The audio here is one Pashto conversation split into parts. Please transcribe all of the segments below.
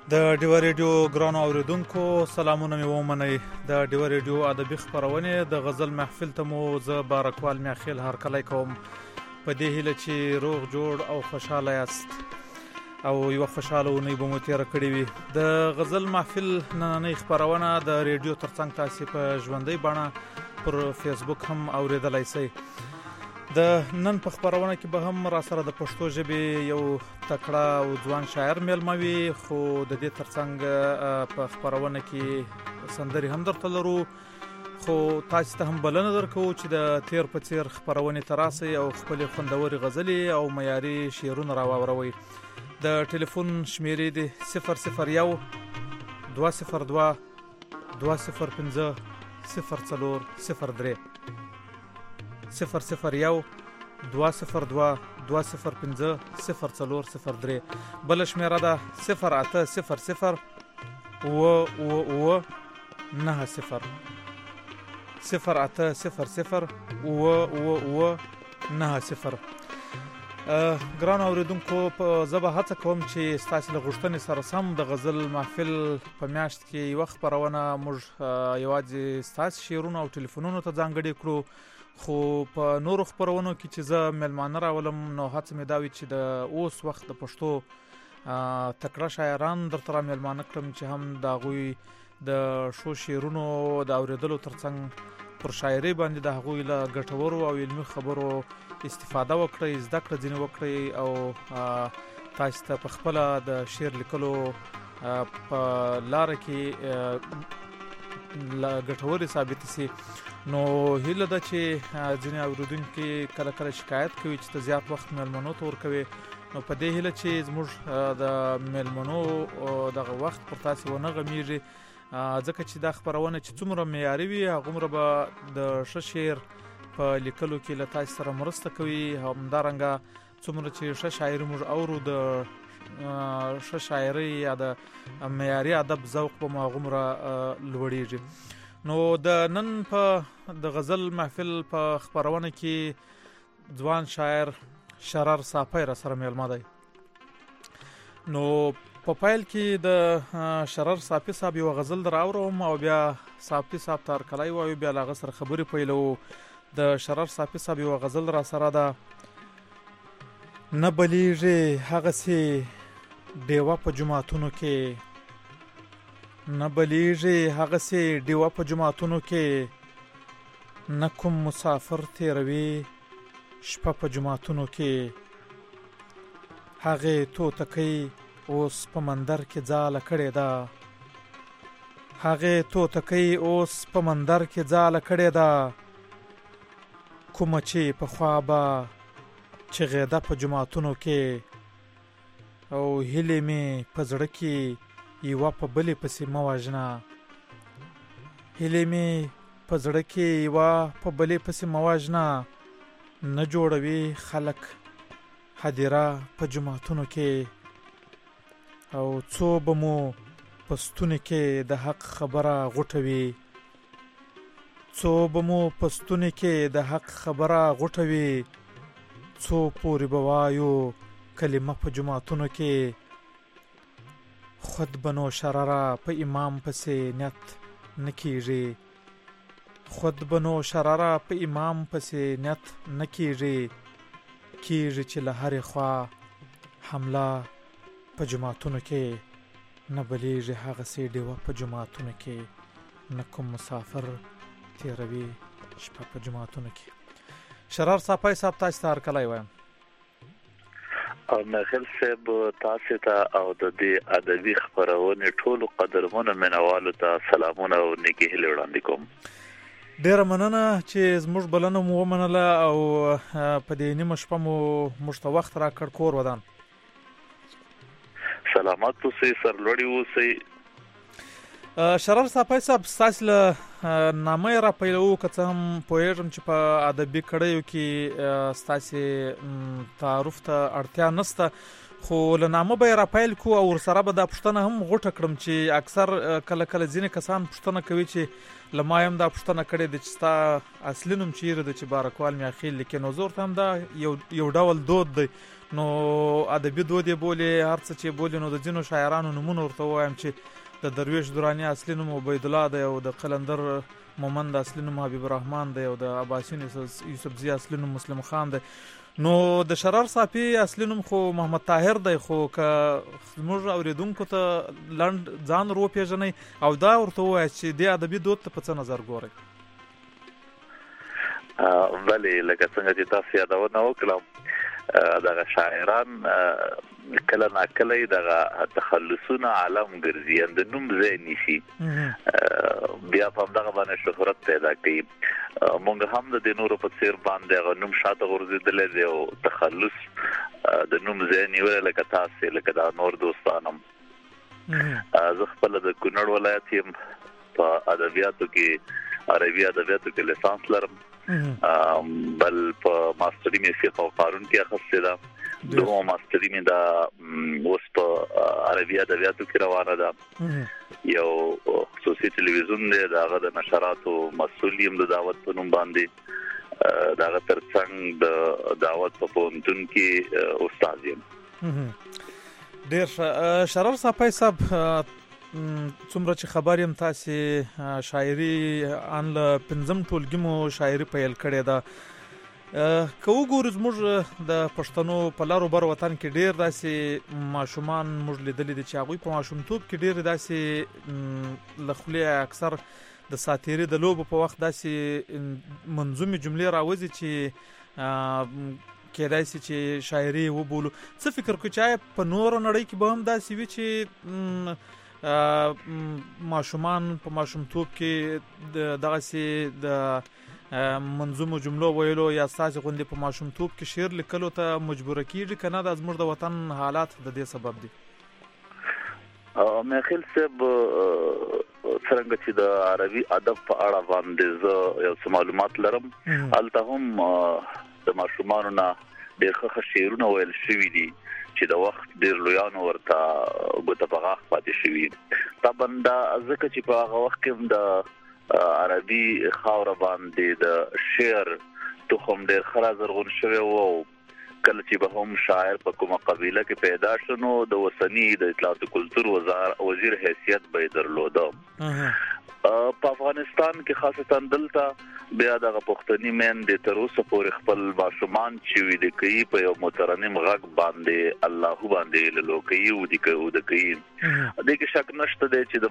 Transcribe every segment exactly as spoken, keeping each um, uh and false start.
د ډیو ریډیو ګرانو اوریدونکو سلامونه مې ومنئ. د ډیو ریډیو ادبي خپرونې د غزل محفل ته مو زه بارکوال میاخیل هرکلی کوم په دې هیله چې روغ جوړ او خوشاله یاست او یو خوشاله ونی به مو تیره کړې وي. د غزل محفل نننۍ خپرونه د ریډیو ترڅنګ تاسې په ژوندۍ بڼه پر فیسبوک هم اوریدلی شئ. د نن په خپرونه کې به هم را سره د پښتو ژبې یو تکړه او ځوان شاعر میلمه وي، خو د دې ترڅنګ په خپرونه کې سندرې هم درته لرو، خو تاسو ته هم بلنه درکوو چې د تیر په څیر خپرونې ته راسئ او خپلې خوندورې غزلې او معیاري شعرونه راواوروئ. د ټلیفون شمیرې دي صفر صفر یو دوه صفر دوه دوه صفر پنځه صفر څلور صفر درې صفر صفر یو دوه صفر دوه دوه صفر پنځه صفر څلور صفر درې. بل شمیره ده صفر اته صفر صفر اوه اوه اوه نهه صفر صفر اته صفر صفر اوه اوه اوه نهه صفر. ګران اوریدونکو، په زه به هڅه کوم چې ستاسو له غوښتنې سره سم د غزل محفل په میاشت کې یوه خپرونه موږ یوازې ستاسو شعرونه او ټلیفونونو ته ځانګړي کړو، خو په نورو خپرونو کې چې زه میلمانه راولم نو هڅه مې دا وي چې د اوس وخت د پښتو تکړه شاعران درته را میلمانه کړم چې هم د هغوی د ښو شعرونو د اوریدلو ترڅنګ پر شاعرۍ باندې د هغوی له ګټورو او علمي خبرو استفاده وکړئ، زده کړه ځینې وکړئ او تاسو ته په خپله د شعر لیکلو په لاره کې ګټورې ثابتې سي. نو هیله ده چې ځینې اوریدونکي کله کله شکایت کوي چې ته زیات وخت میلمنو ته ورکوې، نو په دې هیله چې زموږ د میلمنو دغه وخت پر تاسې ونه غمیږي، ځکه چې دا خپرونه چې څومره معیاري وي هغومره به د ښه شعر په لیکلو کې له تاسو سره مرسته کوي. همدارنګه څومره چې ښه شاعري موږ اورو د ښه شاعرۍ یا د معیاري ادب ذوق به مو هغومره لوړیږي. نو د نن په د غزل محفل په خپرونه کې ځوان شاعر شرر صافی را سره میلمه دی. نو په پیل کې د شرر صافی صاحب یو غزل در اورم او بیا صافی صاحب ته هرکلی وایو، بیا له هغه سره خبرې پیلوو. د شرر صافی صاحب یو غزل را سره ده: نه بلیږي هغسې ډیوه په جوماتونو کې، نه بلیږي هغسې ډیوه په جوماتونو کې، نه کوم مسافر تیروي شپه په جوماتونو کې، هغې توتکۍ اوس په مندر کې ځاله کړې ده، هغې توتکۍ اوس په مندر کې ځاله کړې ده، کومه چې پخوا به چغېده په جوماتونو کې، او هیلې مې په زړه کې یوه په بلې پسې مه وژنه، هیلې مې په زړه کې یوه په بلې پسې مه وژنه، نه جوړوي خلک هدیره په جوماتونو کې، او څو به مو په ستوني کې د حق خبره غوټوي، څو به مو په ستوني کې د حق خبره غوټوي، څو پورې به وایو کلمه په جوماتونو کې، خود بنو شرره په امام پسې نیت نه کیږي، خود بنو شرره په امام پسې نیت نه کیږي، کیږي چې له هرې خوا حمله په جوماتونو کې، نه بلیږي هغسې ډیوه په جوماتونو کې، نه کوم مسافر تیروي شپه په جوماتونو کې. شرر صافی صاحب تاسو ته هرکلی وایم. او ناخل صاحب تاسو ته او د دې ادبي خپرونې ټولو قدرمنو مینوالو ته سلامونه او نیکې هیلې وړاندې کوم. ډیره مننه چې زموږ بلنه مو ومنله او په دې نیمه شپه مو موږ ته وخت راکړ. کور ودان سلامت اوسئ، سرلوړي اوسئ. شرر صافی صاحب ستاسو له نامه را پیلوو، که څه هم پوهېږم چې په ادبي کړیو کې ستاسو تعارف ته اړتیا نشته، خو له نامه به یې راپیل کو او ورسره به دا پوښتنه هم غوټه کړم چې اکثر کله کله ځینې کسان پوښتنه کوي چې له ما هم دا پوښتنه کړې ده چې ستا اصلي نوم چیرې ده چې بارکوال میاخیل لیکي. نو زه ورته هم دا یو یو ډول دود دی، نو ادبي دود یې بولي، هر څه چې بولي. نو د ځینو شاعرانو نومونه ورته ووایم چې د درویش دراني اصلي نوم عبیدالله دی، او د قلندر مومند اصلي نوم حبیب الرحمن دی، او د عباسین یوسفزي اصلي نوم مسلم خان دی. نو د شرر صافي اصلي نوم خو محمد طاهر دی. خو که زموږ اوریدونکو ته لنډ ځان ور وپېژنئ او دا ورته ووایاست چې دې ادبي دود ته په څه نظر ګورئ. بلې لکه څنګه چې تاسو یادونه وکړه، دغه شاعران کله ناکله دغه تخلصونه عالم ګرځي، د نوم ځای نیسي، بیا په همدغه باندې شهرت پیدا کوي. مونږ هم د دې نورو په څیر باندې هغه نوم شاته غورځېدلی دی او تخلص د نوم ځای نیولی، لکه تاسې لکه دا نور دوستانم. زه خپله د کونړ ولایت یم، په ادبیاتو کې عربي ادبیاتو کې لیسانس لرم، بل په ماستري مې فقه او قانون کې اخیستې ده، دوه ماستري مې دا اوس په عربي ادبیاتو کې روانه ده. یو خصوصي تلویزیون دی، د هغه د نشراتو مسؤل یم د دعوت په نوم باندې، د هغه ترڅنګ د دعوت په پوهنتون کې استاد یم. ډېر ښه. شرر صافی صاحب، څومره چې خبر یم تاسې شاعري ان له پنځم ټولګي مو شاعري پیل کړې ده. که وګورو زموږ د پښتنو په لارو بر وطن کې ډېر داسې ماشومان موږ لیدلي دي چې هغوی په ماشومتوب کې ډېرې داسې له خولې اکثر د ساتیري د لوبو په وخت داسې منظومې جملې راوځي چې کېدای شي چې شاعري وبولو. څه فکر کوئ چې آیا په نوره نړۍ کې به هم داسې وي چې ماشومان په ماشومتوب کې دغسې د منظومو جملو ویلو یا ستاسې غوندې په ماشومتوب کې شعر لیکلو ته مجبوره کېږي، که نه دا زموږ د وطن حالات د دې سبب دي؟ میاخیل صاحب، څرنګه چې د عربي ادب په اړه باندې زه یو څه معلومات لرم، هلته هم د ماشومانو نه ډېر ښه شعرونه ویل شوي دي چې د وخت ډېر لویانو ورته ګوته په غاښ پاتې شوي. طبعا دا ځکه چې په هغه وخت کې د عربي خاوره باندې د شعر تخم ډېر ښه رازرغون شوی و، او کله چې به هم شاعر په کومه قبیله کې پیدا شو نو د وطني د اطلاعات او کلتور وزیر حیثیت به یې درلوده. په افغانستان کې خاصتا دلته بیا دغه پښتني میندې تر اوسه پورې خپل ماشومان چې ویده کوي په یو مترنم غږ باندې الله باندې للو کوي او د کوي د کوي د کې شک نشته دی چې د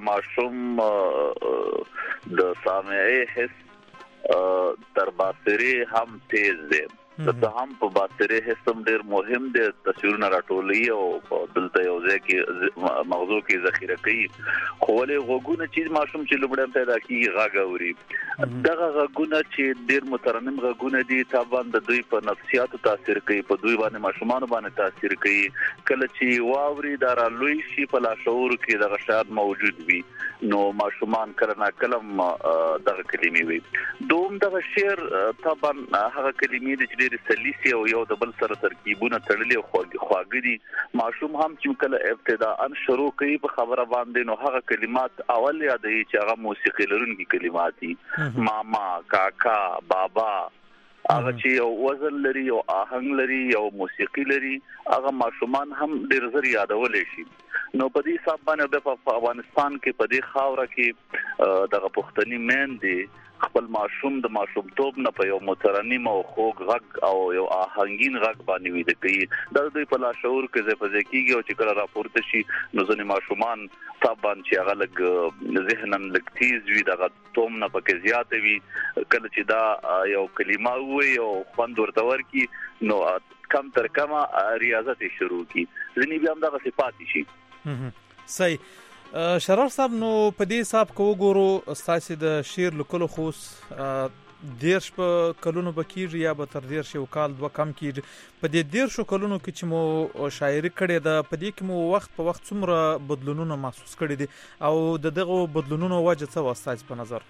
ماشوم د سامعي حس تر باصري هم تیز دی. د هم په باصري حس هم ډېر مهم دی، تصویرونه راټولوي او دلته یو ځای کې مغزو کې ذخیره کوي. خو ولې غوږونه چې ماشوم چې لومړی پیدا کېږي غږ اوري، دغه غږونه چې ډېر مترنم غږونه دي طبعا د دوی په نفسیاتو تاثیر کوي، په دوی باندې ماشومانو باندې تاثیر کوي. کله چې واوري دا رالوی شي په لاشعور کې دغه شاید موجود وي، نو ماشومان کله ناکله دغه کلمې وي. دوم دغه شعر طبعا هغه کلمې دي چې ډېرې سلیسي او یو د بل سره ترکیبونه تړلي او خواږه دي. ماشوم هم چې کله ابتداءً شروع کوي په خبره باندې نو هغه کلمات اول یادوي چې هغه موسیقي لرونکي کلمات دي، ماما، کاکا، بابا، هغه چې یو وزن لري او آهنګ لري او موسیقي لري، هغه ماشومان هم ډېر زر یادولی شي. نو په دې حساب باندې په افغانستان کې په دې خاوره کې دغه پښتني میندې خپل ماشوم د ماشومتوب نه په یو مترنم او خوږ غږ او یو آهنګین غږ باندې ویده کوي. دا د دوی په لاشعور کې ځای په ځای کېږي او چې کله راپورته شي نو ځینې ماشومان طبعا چې هغه لږ ذهنا لږ تیز وي، دغه توم نه پکې زیاته وي، کله چې دا یو کلمه ووایي او خوند ورته ورکړي نو کم تر کمه ریاضت یې شروع کړي، ځینې بیا هم دغسې پاتې شي. صحیح. شرر صاحب، نو په دې حساب که وګورو ستاسې د شعر لیکلو خو دیرش په کلونو به کېږي یا به تر دیرش یو کال دوه کم کېږي. په دې دیرشو کلونو کې چې مو شاعري کړې ده په دې کې مو وخت په وخت څومره بدلونونه محسوس کړي دي او د دغو بدلونونو وجه څه وه ستاسې په نظر؟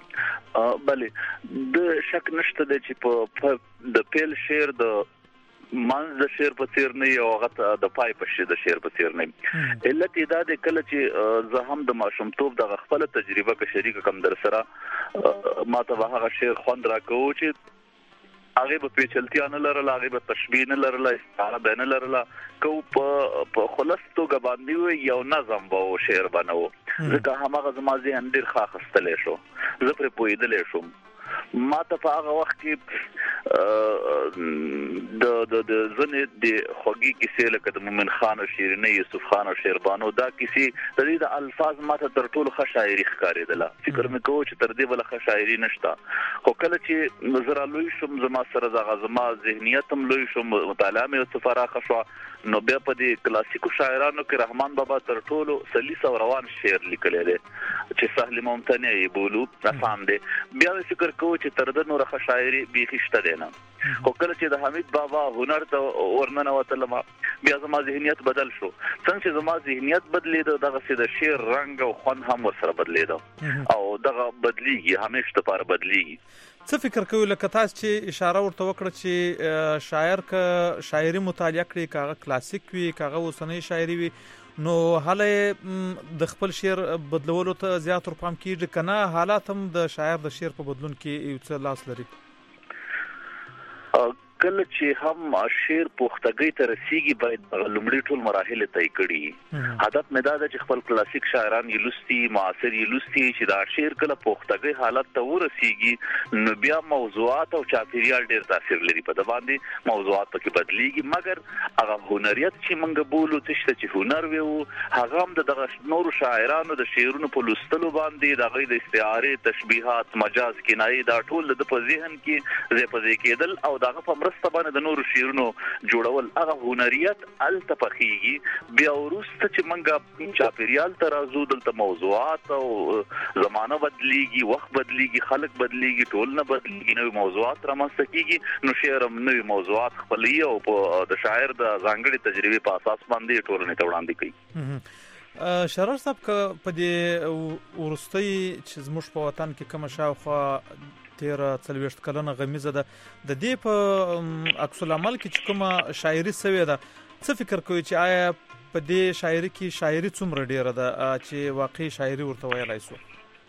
بله، د شک نشته دی چې په د پیل شعر د منځ د شعر په څیر نه یو هغه د پای په شی د شعر په څیر نه علت دا د کله چې زه هم د ماشومتوب د خپل تجربه کې شریک کوم در سره ما ته هغه شعر خوند راکوي چې هغه په پیچلتیا نه لرله هغه په تشبیه نه لرله استعاره به نه لرله کو په خلاصو غباندې یو نظم وو شعر بنو ځکه هغه زما ذهن ډیر خاصستلې شو زه پر پویدلې شوم ما ته په هغه وخت کې د د د زنه د خوږی کیسې لکه د مومن خان او شیرینه یوسف خان او شیربانو دا کیسې د دې د الفاظ ما ته تر ټولو ښه شاعري ښکارېدله فکر مې کوم چې تر دې بل ښه شاعري نشته خو کله چې نظر لوی شم زما سره د غزما ذهنیت هم لوی شم مطالعه مې سفراخه شو نو بیا په دې کلاسیکو شاعرانو کې رحمان بابا تر ټولو سلیس او روان شعر لیکلی دی چې سهل ممتنع یې بولو آسان دی بیا فکر کوم چې تر د نور ښه شاعري بیخي شته دی نه خو کله چې د حمید بابا هنر ته ورننه وتلم بیا زما ذهنیت بدل شو څنګه چې زما ذهنیت بدلېده دغه سي د شعر رنگ او خوند هم ورسره بدلېده او دغه بدلېږي همیشه لپاره بدلېږي څه فکر کوي لکه تاسو چې اشاره ورته وکړه چې شاعر ک شاعري مطالعه کړي کاغه کلاسیک وي کاغه اوسنۍ شاعري وي نو حاله د خپل شعر بدلولو ته زیات ور پام کیږي کنه حالات هم د شاعر د شعر په بدلون کې یو څه لاس لري کله چې هم شعر پختګۍ ته رسیږي باید لومړی ټول مراحل طی کړي هدف مې دا ده چې خپل کلاسیک شاعران یې لوستي معاصر یې لوستي چې دا شعر کله پختګۍ حالت ته ورسیږي نو بیا موضوعات او چاپیریال ډېر تاثیر لري په د باندې موضوعات پکې بدليږي مګر هغه هنریت چې موږ بولو چې هنر وي هغه هم دغه نورو شاعرانو د شعرونو په لوستلو باندې د غي د استعاره تشبيهات مجاز کنایي دا ټول د په ذهن کې زې په ذهن کېدل او دغه په مرسته د نورو شعرونو جوړول هغه هنریت التفخیږي بیا ورسته چې منګه چاپیریال ته راځو دلته موضوعات او زمانه بدليږي وخت بدليږي خلق بدليږي ټول نه بدليږي نو موضوعات رامنځته کیږي نو شعر هم نوې موضوعات خپلې او د شاعر د ځانګړي تجربې په اساس باندې ټولنې ته وړاندې کوي شرار صاحب په دې ورستۍ چې زموږ په وطن کې کوم شاوخوا تیر څلويشت کلنه غمیزه ده د دې په عکس العمل کې چې کومه شاعري سوي ده څه فکر کوي چې آیا په دې شاعري کې شاعري څومره ډیره ده چې واقعي شاعري ورته ویلای شو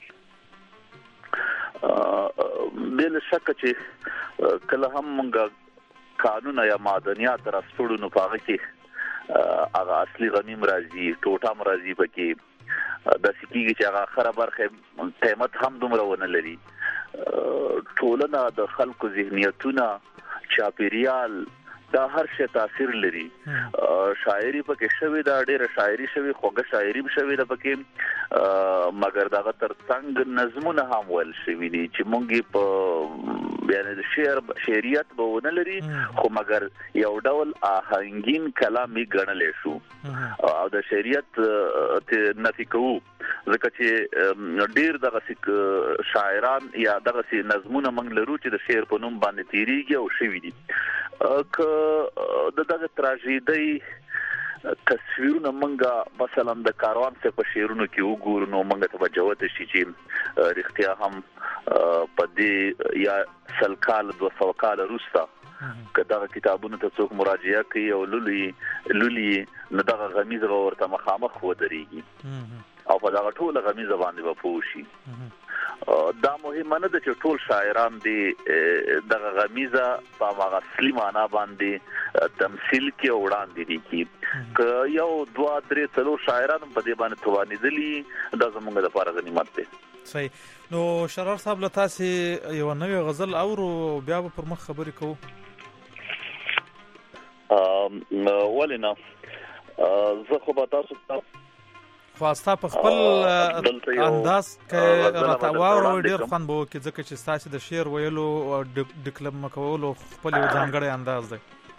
بل شک چې کله هم موږ قانون یا مدنیات راستړو نو پاره کې هغه اصلي غنیم راځي ټوټه مرضی پکې د سکیږي چې هغه خره برخه قیمت هم دومره ونه لري ټولنه د خلکو ذهنیتونه چاپیریال دا هر شی تاثیر لري شاعري پکې شوی دا ډیره شاعري شوی خوږه شاعري شوی دا پکې مګر دا تر څنګه نظمونه هم ول شوی دي چې مونږ په یعنی د شعر شعریت به ونه لري خو مګر یو ډول آهنګین کلامي ګڼل شو او د شعریت ته نفي کوو ځکه چې ډیر دغه شاعران یا دغه نظمونه موږ لرو چې د شعر په نوم باندې تیریږي او شوی دي ک د دغه تراژیدي تصویرونه موږ مثلا د کاروان څخه په شعرونو کې وګورو نو موږ ته وجوته شي چې رښتیا هم په دې یا سلکال دو سوکال روستا کدا کتابونو ته څوک مراجعه کوي او لولي لولي نو دغه غمیز ورته مخامخ ودرېږي او په دغه ټول غمیز باندې به پوښي دا مهمه نه ده چې ټول شاعران دي دغه غمیزه په هغه اصلي معنا باندې تمثيل کې وړاندې دي کی ک یو دوا درې څلور شاعران په دې باندې توانېدلي دا زموږ لپاره غنیمت ده صحیح نو شرار صاحب له تاسو یو نوې غزل اورو بیا به پر مخ خبرې کوو ا ولنا زه خو به تاسو ته خواسته په خپل انداز کې راتاوارو ډیر خوند بو کې ځکه چې تاسو د شعر ویلو او ډیکلم کولو خپل یو ځانګړی انداز دی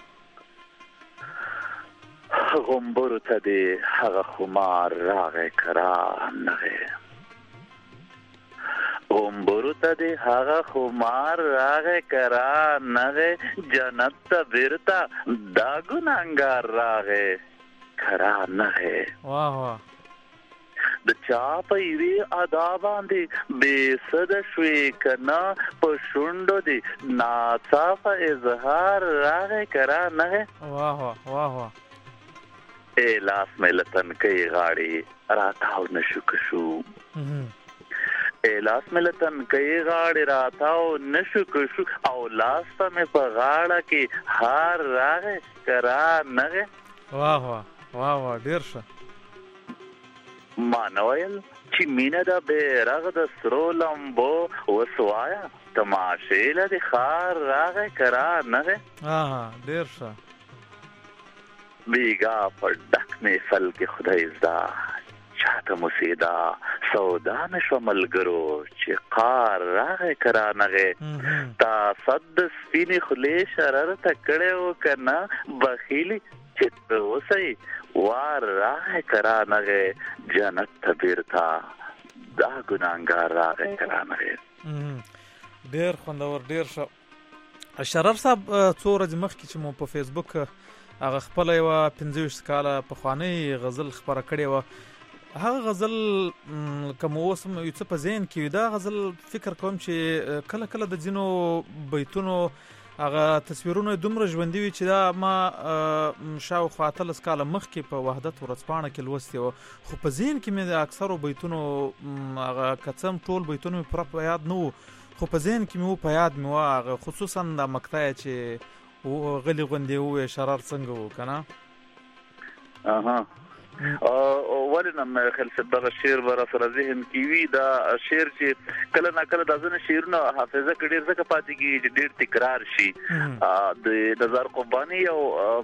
غومبرو ته دی هغه خمار راغی کران نه غومبرو ته دی هغه خمار راغی کران نه جنت ته بیرته دا ګناګار راغی کران نه واه واه د چا په یوې ادا باندې بې سده شوې کنا په شونډو دی ناڅاپه اظهار راغی کرا نه واه واه واه اے لاس مې لتن کوي غاړي راتاو نشو کشو اے لاس مې لتن کوي غاړي راتاو نشو کشو او لاس ته مې په غاړه کې هار راغی کرا نه واه واه واه واه ډیر ښه ما نو ویل چې مینه د بیرغ د سرو لمبو وسوایا تماشې له د خار راغی کرا نه ها ډیر ښه بیگا پر ډک مې فل کې خدای زدا چاته موسیدا سودا نشو ملګرو چې قار راغی کرا نه تا صد سپینې خولې شرر تکړه وکنا بخیلی چې اوسئ وار راغی کرا نه جنت ته بیرته دا ګناهګار راغی کرا نه ډیر خوندور ډیر ښه شرر صاحب څو ورځې مخکې چې مو په فیسبوک هغه خپله یوه پنځه ویشت کاله پخوانۍ غزل خپره کړې وه هغه غزل که مو اوس هم یو څه په ذهن کې وي دا غزل فکر کوم چې کله کله د ځینو بیتونو هغه تصویرونه دومره ژوندي وي چې دا ما شاوخوا اتلس کاله مخکې په وحدت ورځپاڼه کې لوستې وه خو په ذهن کې مې د اکثرو بیتونو هغه که څه هم ټول بیتونه مې پوره په یاد نه وو خو په ذهن کې مې وو په یاد مې وه هغه خصوصا دا مقطع چې غلي غوندې ووې شرار څنګه وو که نه اها ولې نه مې خیال چې دغه شعر به را سره ذهن کې وي دا شعر چې کله نه کله دا ځینې شعرونه حافظه کې ډېر ځکه پاتې کېږي چې ډېر تکرار شي د نزار قباني یو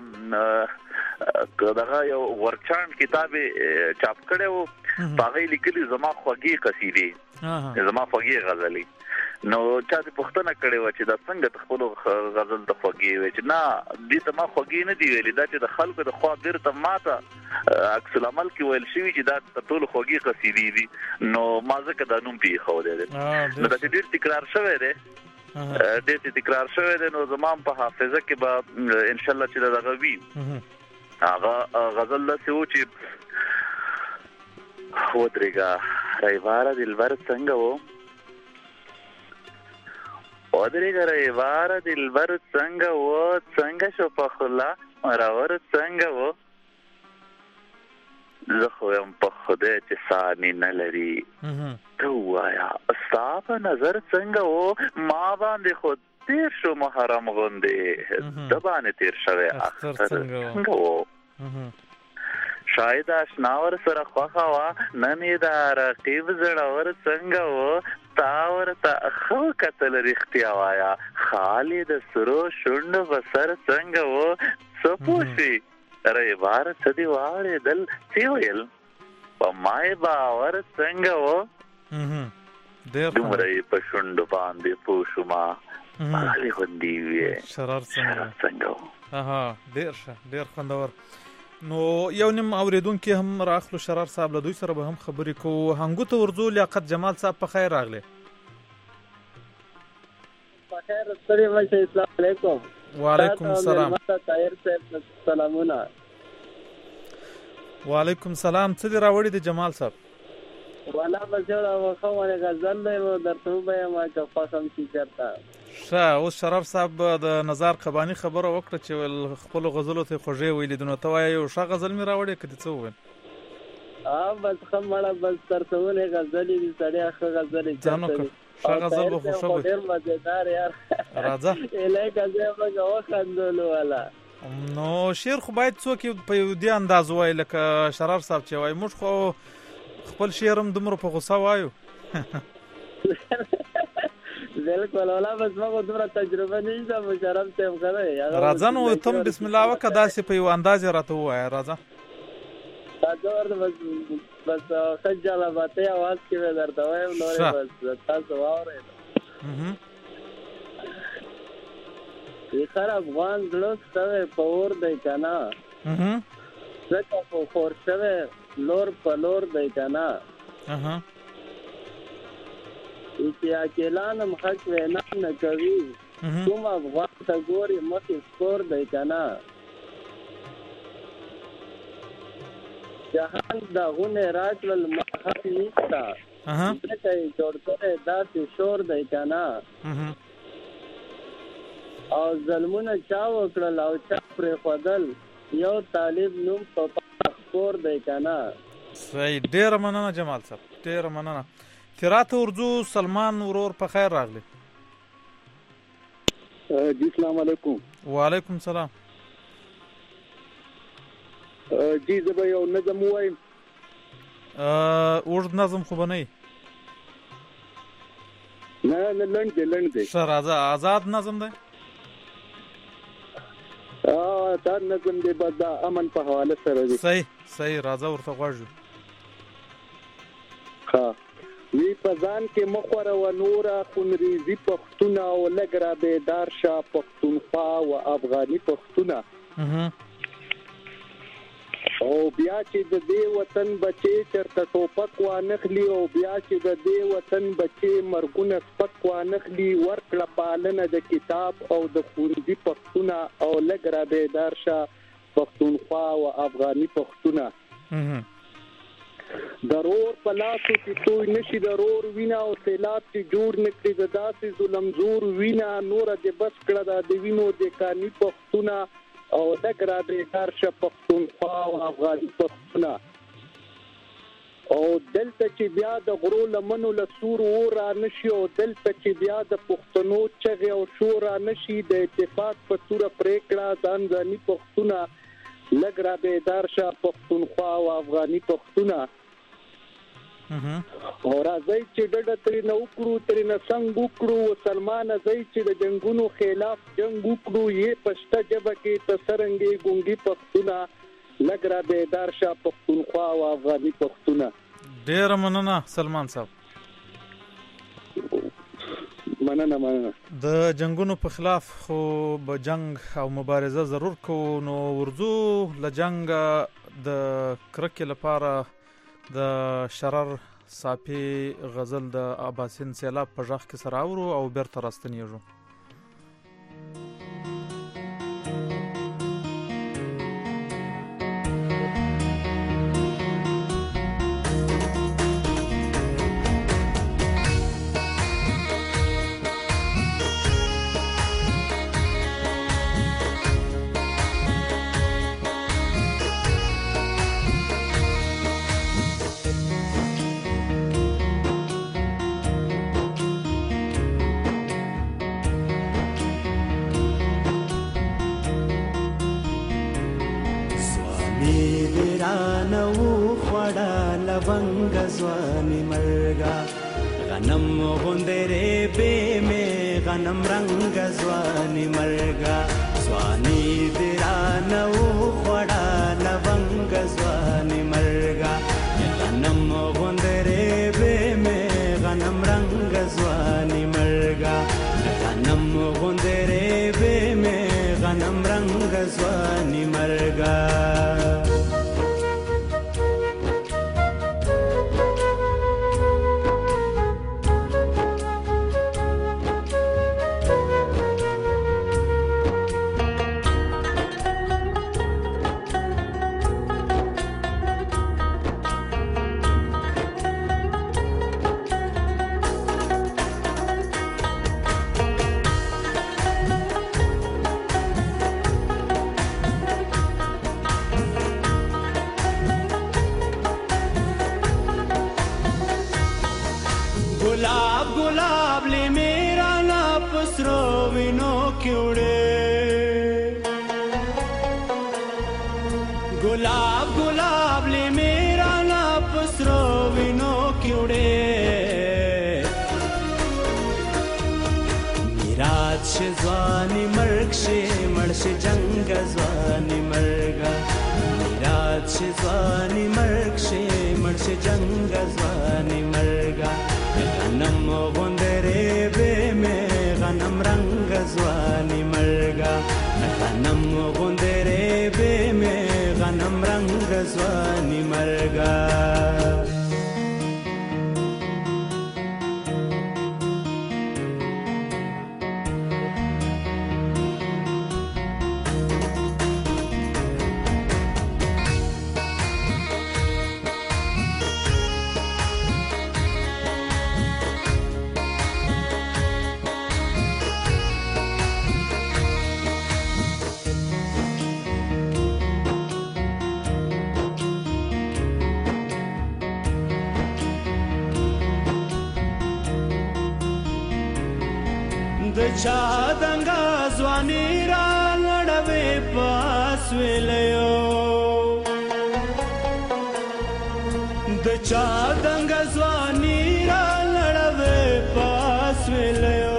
دغه یو ورچاڼ کتاب چاپ کړی و په هغه یې لیکلي زما خوږې قصیدې زما خوږې غزلې نو چا دې پوښتنه کړې وه چې دا څنګه د خپلو غزل د خوږې وې چې نه دې ته ما خوږې نه دي ویلې دا چې د خلکو د خوا بیرته ما ته عکس العمل کې ویل شوي چې دا تر ټولو خوږې قصیدې دي نو ما ځکه دا نوم پرېښودی دی نو دا چې ډېر تکرار شوی دی ډېر تکرار شوی دی نو زما په حافظه کې به انشاءالله چې دغه وي هغه غزل داسې و چې ودرېږه ریواره دلبر څنګه و ودرېږه ریواره دلبر څنګه و څنګه شو په خوله مرور څنګه و زه خو یم په خدای چې سانی نه لري ته ووایه ستا په نظر څنګه و ما باندې خو تیر شو محرم غوندې د باندې تیر شوی اختر څنګه و شاید اشنا ور سره خوښه وه نن یې د رقیب زړور څنګه و تا ورته ښه کتل رښتیا وایه خال یې د سرو شونډو په سر څنګه و څه پوه شوې ریبار څه دې واورېدل څه ویل په ما یې باور څنګه و دومره یې په شونډو باندې پوه شوما غلې غوندې وې شرار څنګه و ډېر ښه ډېر خوندور نو یو نیم اوریدونکي هم راخلو شرار صاحب له دوی سره به هم خبرې کوو هنګو ته ورځو لیاقت جمال صاحب په خیر راغلی په خیر ستړي مشه السلام علیکم وعلیکم السلام طاهر صاحب سلامونه وعلیکم السلام څه دې راوړي د جمال صاحب والا بس یو راوخه غزل دی و درته ووایم چې خوښ هم شي چېرته ښه اوس شرار صاحب د نزار قباني خبره وکړه چې خپلو غزلو ته یې خوږې ویلې دي نو ته وایه یو ښه غزل مې راوړې که دې څه وویل ها بس ښه مړه بس درته ولې غزلې دي سړی ښه غزلې ځان وکړه ښه غزل به خو ښه به ډېر مزېدار یار راځه ایلی که زه موږ وخندلو والا نو شعر خو باید څوک په یو دې انداز ووایي لکه شرار صاحب چې وایي موږ خو خپل شعر هم دومره په غوسه وایو بالکل ولا بس ما دومره تجربه نه ده مشرف صاحب غره راځه نو ته بسم الله وکړه داسې په یو انداز یې راته ووایه راځه راځه ورته بس بس ښه جلباتۍ اواز کې به درته وایم نورې بس تاسو واورئ خر افغان زړه سوی په اور دی که نه ځکه خو خور شوی لور په لور دی که نه چې اکیلانم حق وینا نه کوي کوم افغان ته ګوري مخې سپور دی که نه جهان دا غونه راکل محل نشتا اها دته جوړ کړي داسې شور دی کنه او ظلمونه چا وکړل او چا پر خدل یو طالب نوم په پاسپور دی کنه. صحیح، ډیر مننه جمال صاحب، ډیر مننه. تیرات ورځو سلمان ورور په خیر راغلی. جی السلام علیکم. وعلیکم السلام. جی زه یو نظم وایم. ا ورځ نظم خو بنئ. نه نه لنډ دی لنډ دی. سر آزاد نظم دی. ا دا نظم دی بس دا امن په حواله سره دی. صحیح صحیح، راځه ورته غواړو. ها وی پزان کې مخوره و نورا خونریزي پښتونه او لګرا بیدار شاه پښتونخوا او افغاني پښتونه. او بیا چې د دې وطن بچي چرته ټوپک وانخلی او بیا چې د دې وطن بچي مرګونه سپک وانخلی ورکړه پالنه د کتاب او د خوندي پښتونه او لګرا بیدار شاه پښتونخوا او افغاني پښتونه. ضرور پلاسو چې توي نشي ضرور وینا او سیلاب چې جوړ نکړي د داسې ظلم زور وینا نور د بس کړه د وینو د کانی پښتونه او دګرا بیدار شه پښتونخوا او افغاني پښتونه. او دلته چې بیا د غرو لمنو له سور و را نشي او دلته چې بیا د پښتنو چغې او شور را نشي د اتفاق په توره پریکړه ځان ځاني پښتونه لګرا بیدار شه پښتونخوا او افغاني پښتونه. او راځي چې ډډه ترې نه وکړو ترې نه څنګه وکړو سلمان ځای چې د جنگونو خلاف جنگ وکړو یې پښته جبه کې تسرنګي ګونګي پښتونه لګرا بیدار شه پښتونخوا او افغاني پښتونه. ډیر مننه سلمان صاحب. مننه مننه. د جنگونو په خلاف خو به جنگ او مبارزه ضرور کو نو ورزو له جنگ د کرکې لپاره د شرر صافي غزل د عباسین سیلاب په ژغ کې سره اورو او بیرته راستنیږو. لونګ ځواني مرګا غنم غوندره به مې غنم رنگ ځواني مرګا ځواني درانه وړا لونګ ځواني مرګا غنم غوندره به مې غنم رنگ ځواني مرګا غنم غوندره به مې غنم رنگ ځواني مرګا. ځواني مرګ شي مرشي جنگ ځواني مرګا میرات شي ځواني مرګ شي مرشي جنگ ځواني مرګا غنم غوندره به مې غنم رنگ ځواني مرګا غنم غوندره به مې غنم رنگ ځواني مرګا. چا دنګا ځواني را لړوي پاس ویلو د چا دنګا ځواني را لړوي پاس ویلو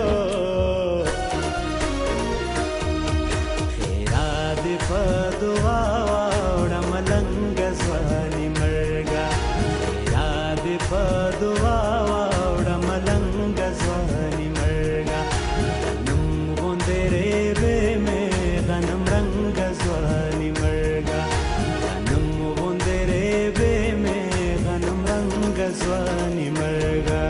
خیرا دې په دعا وړه ملنګ ځواني مرګا خیرا دې په دعا وړه ملنګ ځواني مرګا غنم غوندې ریبې مې غنم رنګ ځواني مرګا غنم غوندې ریبې مې غنم رنګ ځواني مرګا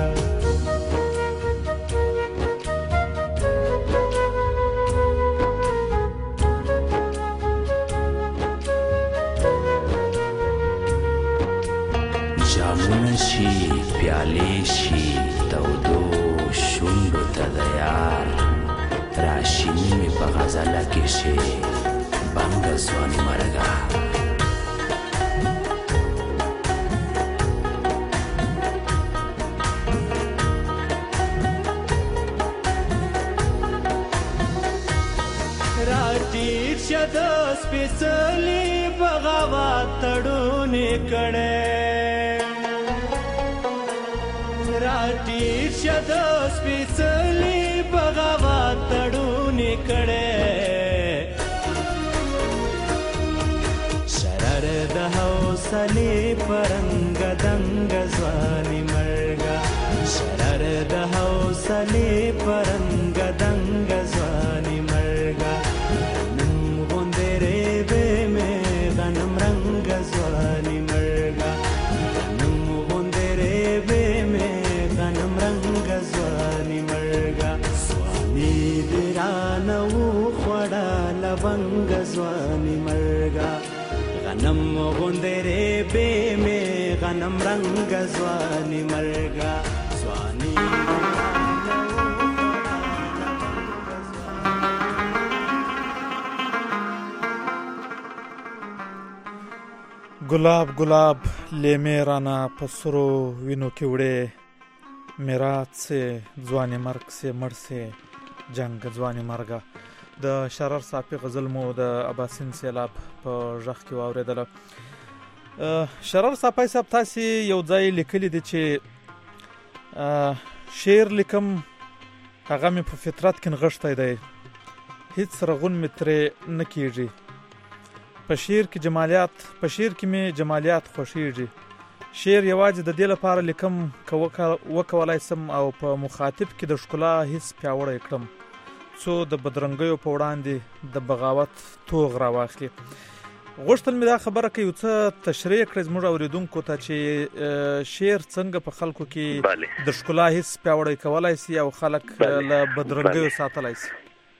جامونه شي پیالې شي تودو شونډو ته د یار راشیني مې په غزله کې شي بنګه ځواني مرګه راټیټ شه د سپېڅلي بغاوت تړونې کړی راټیټ شه د سپېڅلي بغاوت تړونې کړی شرر د حوصلې پرنګ دنګ ځواني مرګه شرر د حوصلې پرنګ دنګ ځواني مرګه غنم غوندې ریبې مې غنم رنګ ځواني مرګه غنم غوندې ریبې مې غنم رنګ ځواني مرګه ځواني دې رانه وخوړه لونګ ځواني مرګه غنم غوندې ریبې مې غنم رنګ ځواني مرګه ځواني گلاب گلاب لیمه رانا پسرو وینو کې وړې میرات سے ځواني مرګ سے مړ سے جنگ ځواني مرګه د شرر صافي غزل مو د اباسین سیلاب په ژغ کې واورېدله. شرر صافي صاحب تاسو یو ځای لیکلی دی چې شعر لیکم هغه مې په فطرت کې نغښتی دی هیڅ رغون مې ترې نه کېږي په شعر کې جمالیات په شعر کې مې جمالیات خوښیږي شعر یوازې د دې لپاره لیکم که وکولای سم او په مخاطب کې د ښکلا حس پیاوړی کړم څو د بدرنګیو په وړاندې د بغاوت توغ راواخلي. غوښتل مې دا خبره که یو څه تشریح کړئ زموږ اورېدونکو ته چې شعر څنګه په خلکو کې د ښکلا حس پیاوړی کولی سي او خلک له بدرنګیو ساتلی سي.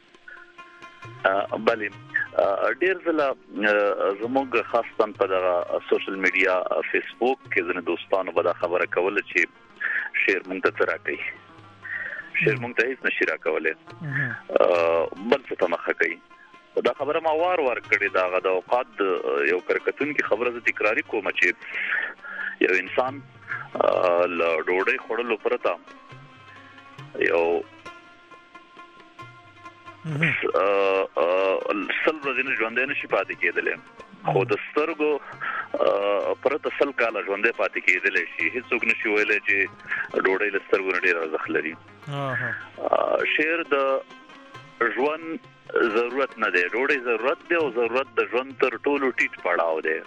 بله ډیر ځله زموږ خاصتاً په دغه سوشل میډیا فیسبوک کې ځینې دوستانو به دا خبره کوله چې شعر موږ ته څه راکوي شعر موږ ته هیڅ نشي راکولی بل څه ته مخه کوي. دا خبره ما وار وار کړې ده هغه د اوقات یو کرکټونکي خبره زه تکراري کوم چې یو انسان له ډوډۍ خوړلو پرته یو سل ورځې نه ژوندی نشي پاتې کېدلی خو د سترګو پرته سل کاله ژوندی پاتې کېدلی شي هیڅوک نشي ویلی چې ډوډۍ له سترګو نه ډېر ارزښت لري. شعر د ژوند ضرورت نه دی ډوډۍ ضرورت دی او ضرورت د ژوند تر ټولو ټیټ پړاو دی.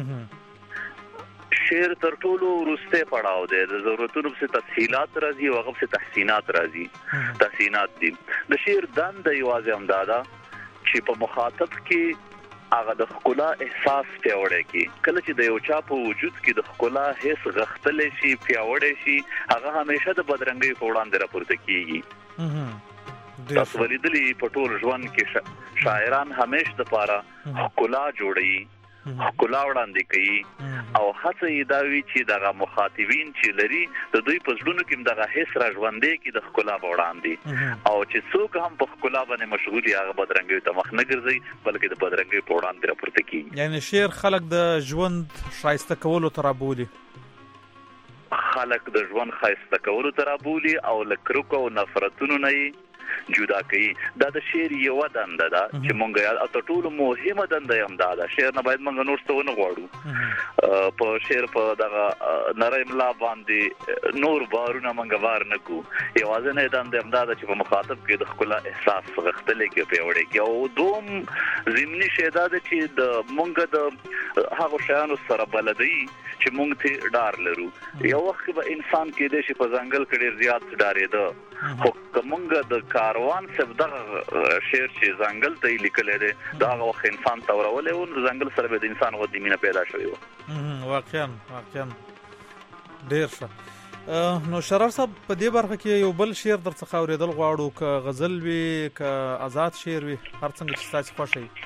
شعر تر ټولو وروستی پړاو دی د ضرورتونو پسې تسهیلات راځي او هغه پسې تحسینات راځي تحسینات دي. د شعر دنده یوازې همدا ده چې په مخاطب کې هغه د ښکلا احساس پیاوړی کړي. کله چې د یو چا په وجود کې د ښکلا حس غښتلی شي پیاوړی شي هغه همیشه د بدرنګۍ په وړاندې راپورته کیږي. تاسو ولیدلي په ټول ژوند کې شاعران همیش دپاره ښکلا جوړوي ښکلا وړاندې کوي او هڅه یې دا وي چې دغه مخاطبین چې لري د دوی په زړونو کې دغه حس را ژوندی کړي د ښکلا په وړاندې او چې څوک هم په ښکلا باندې مشغول وي هغه بدرنګیو ته مخ نه ګرځي بلکې د بدرنګیو په وړاندې راپورته کیږي. یعنې شعر خلک د ژوند ښایسته کولو ته رابولي خلک د ژوند ښایسته کولو ته رابولي او له کرکو او نفرتونو نه یې جدا کوي. دا د شعر یو دنده ده چې مونږه تر ټولو مهمه دنده هم دا ده. شعر نه باید مونږ نور څه ونه غواړو. په شعر په دغه نری ملا باندې نور بارونه مونږ وار نه کو. یوازینۍ دنده هم دا ده چې په مخاطب کې د ښکلا احساس غښتلی کې پیاوړی کړي. او دوم ضمني شی دا ده چې د مونږ د هغو شیانو سره بلدی چې مونږ ته ډار لرو. یو وخت به انسان کېدای شي په ځنګل کې ډېر زیات ډارېده، خو که مونږ د کاروان صاحب دغه شعر چې ځنګل ته یې لیکلی دی د هغه وخت انسان ته ورولی و، نو ځنګل سره به د انسان غوندې مینه پیدا شوې وه. واقعا واقعا ډېر ښه. نو شرار صاحب په دې برخه کې یو بل شعر در څخه اورېدل غواړو، که غزل وي که آزاد شعر وي، هر څنګه چې ستاسې خوښه وي.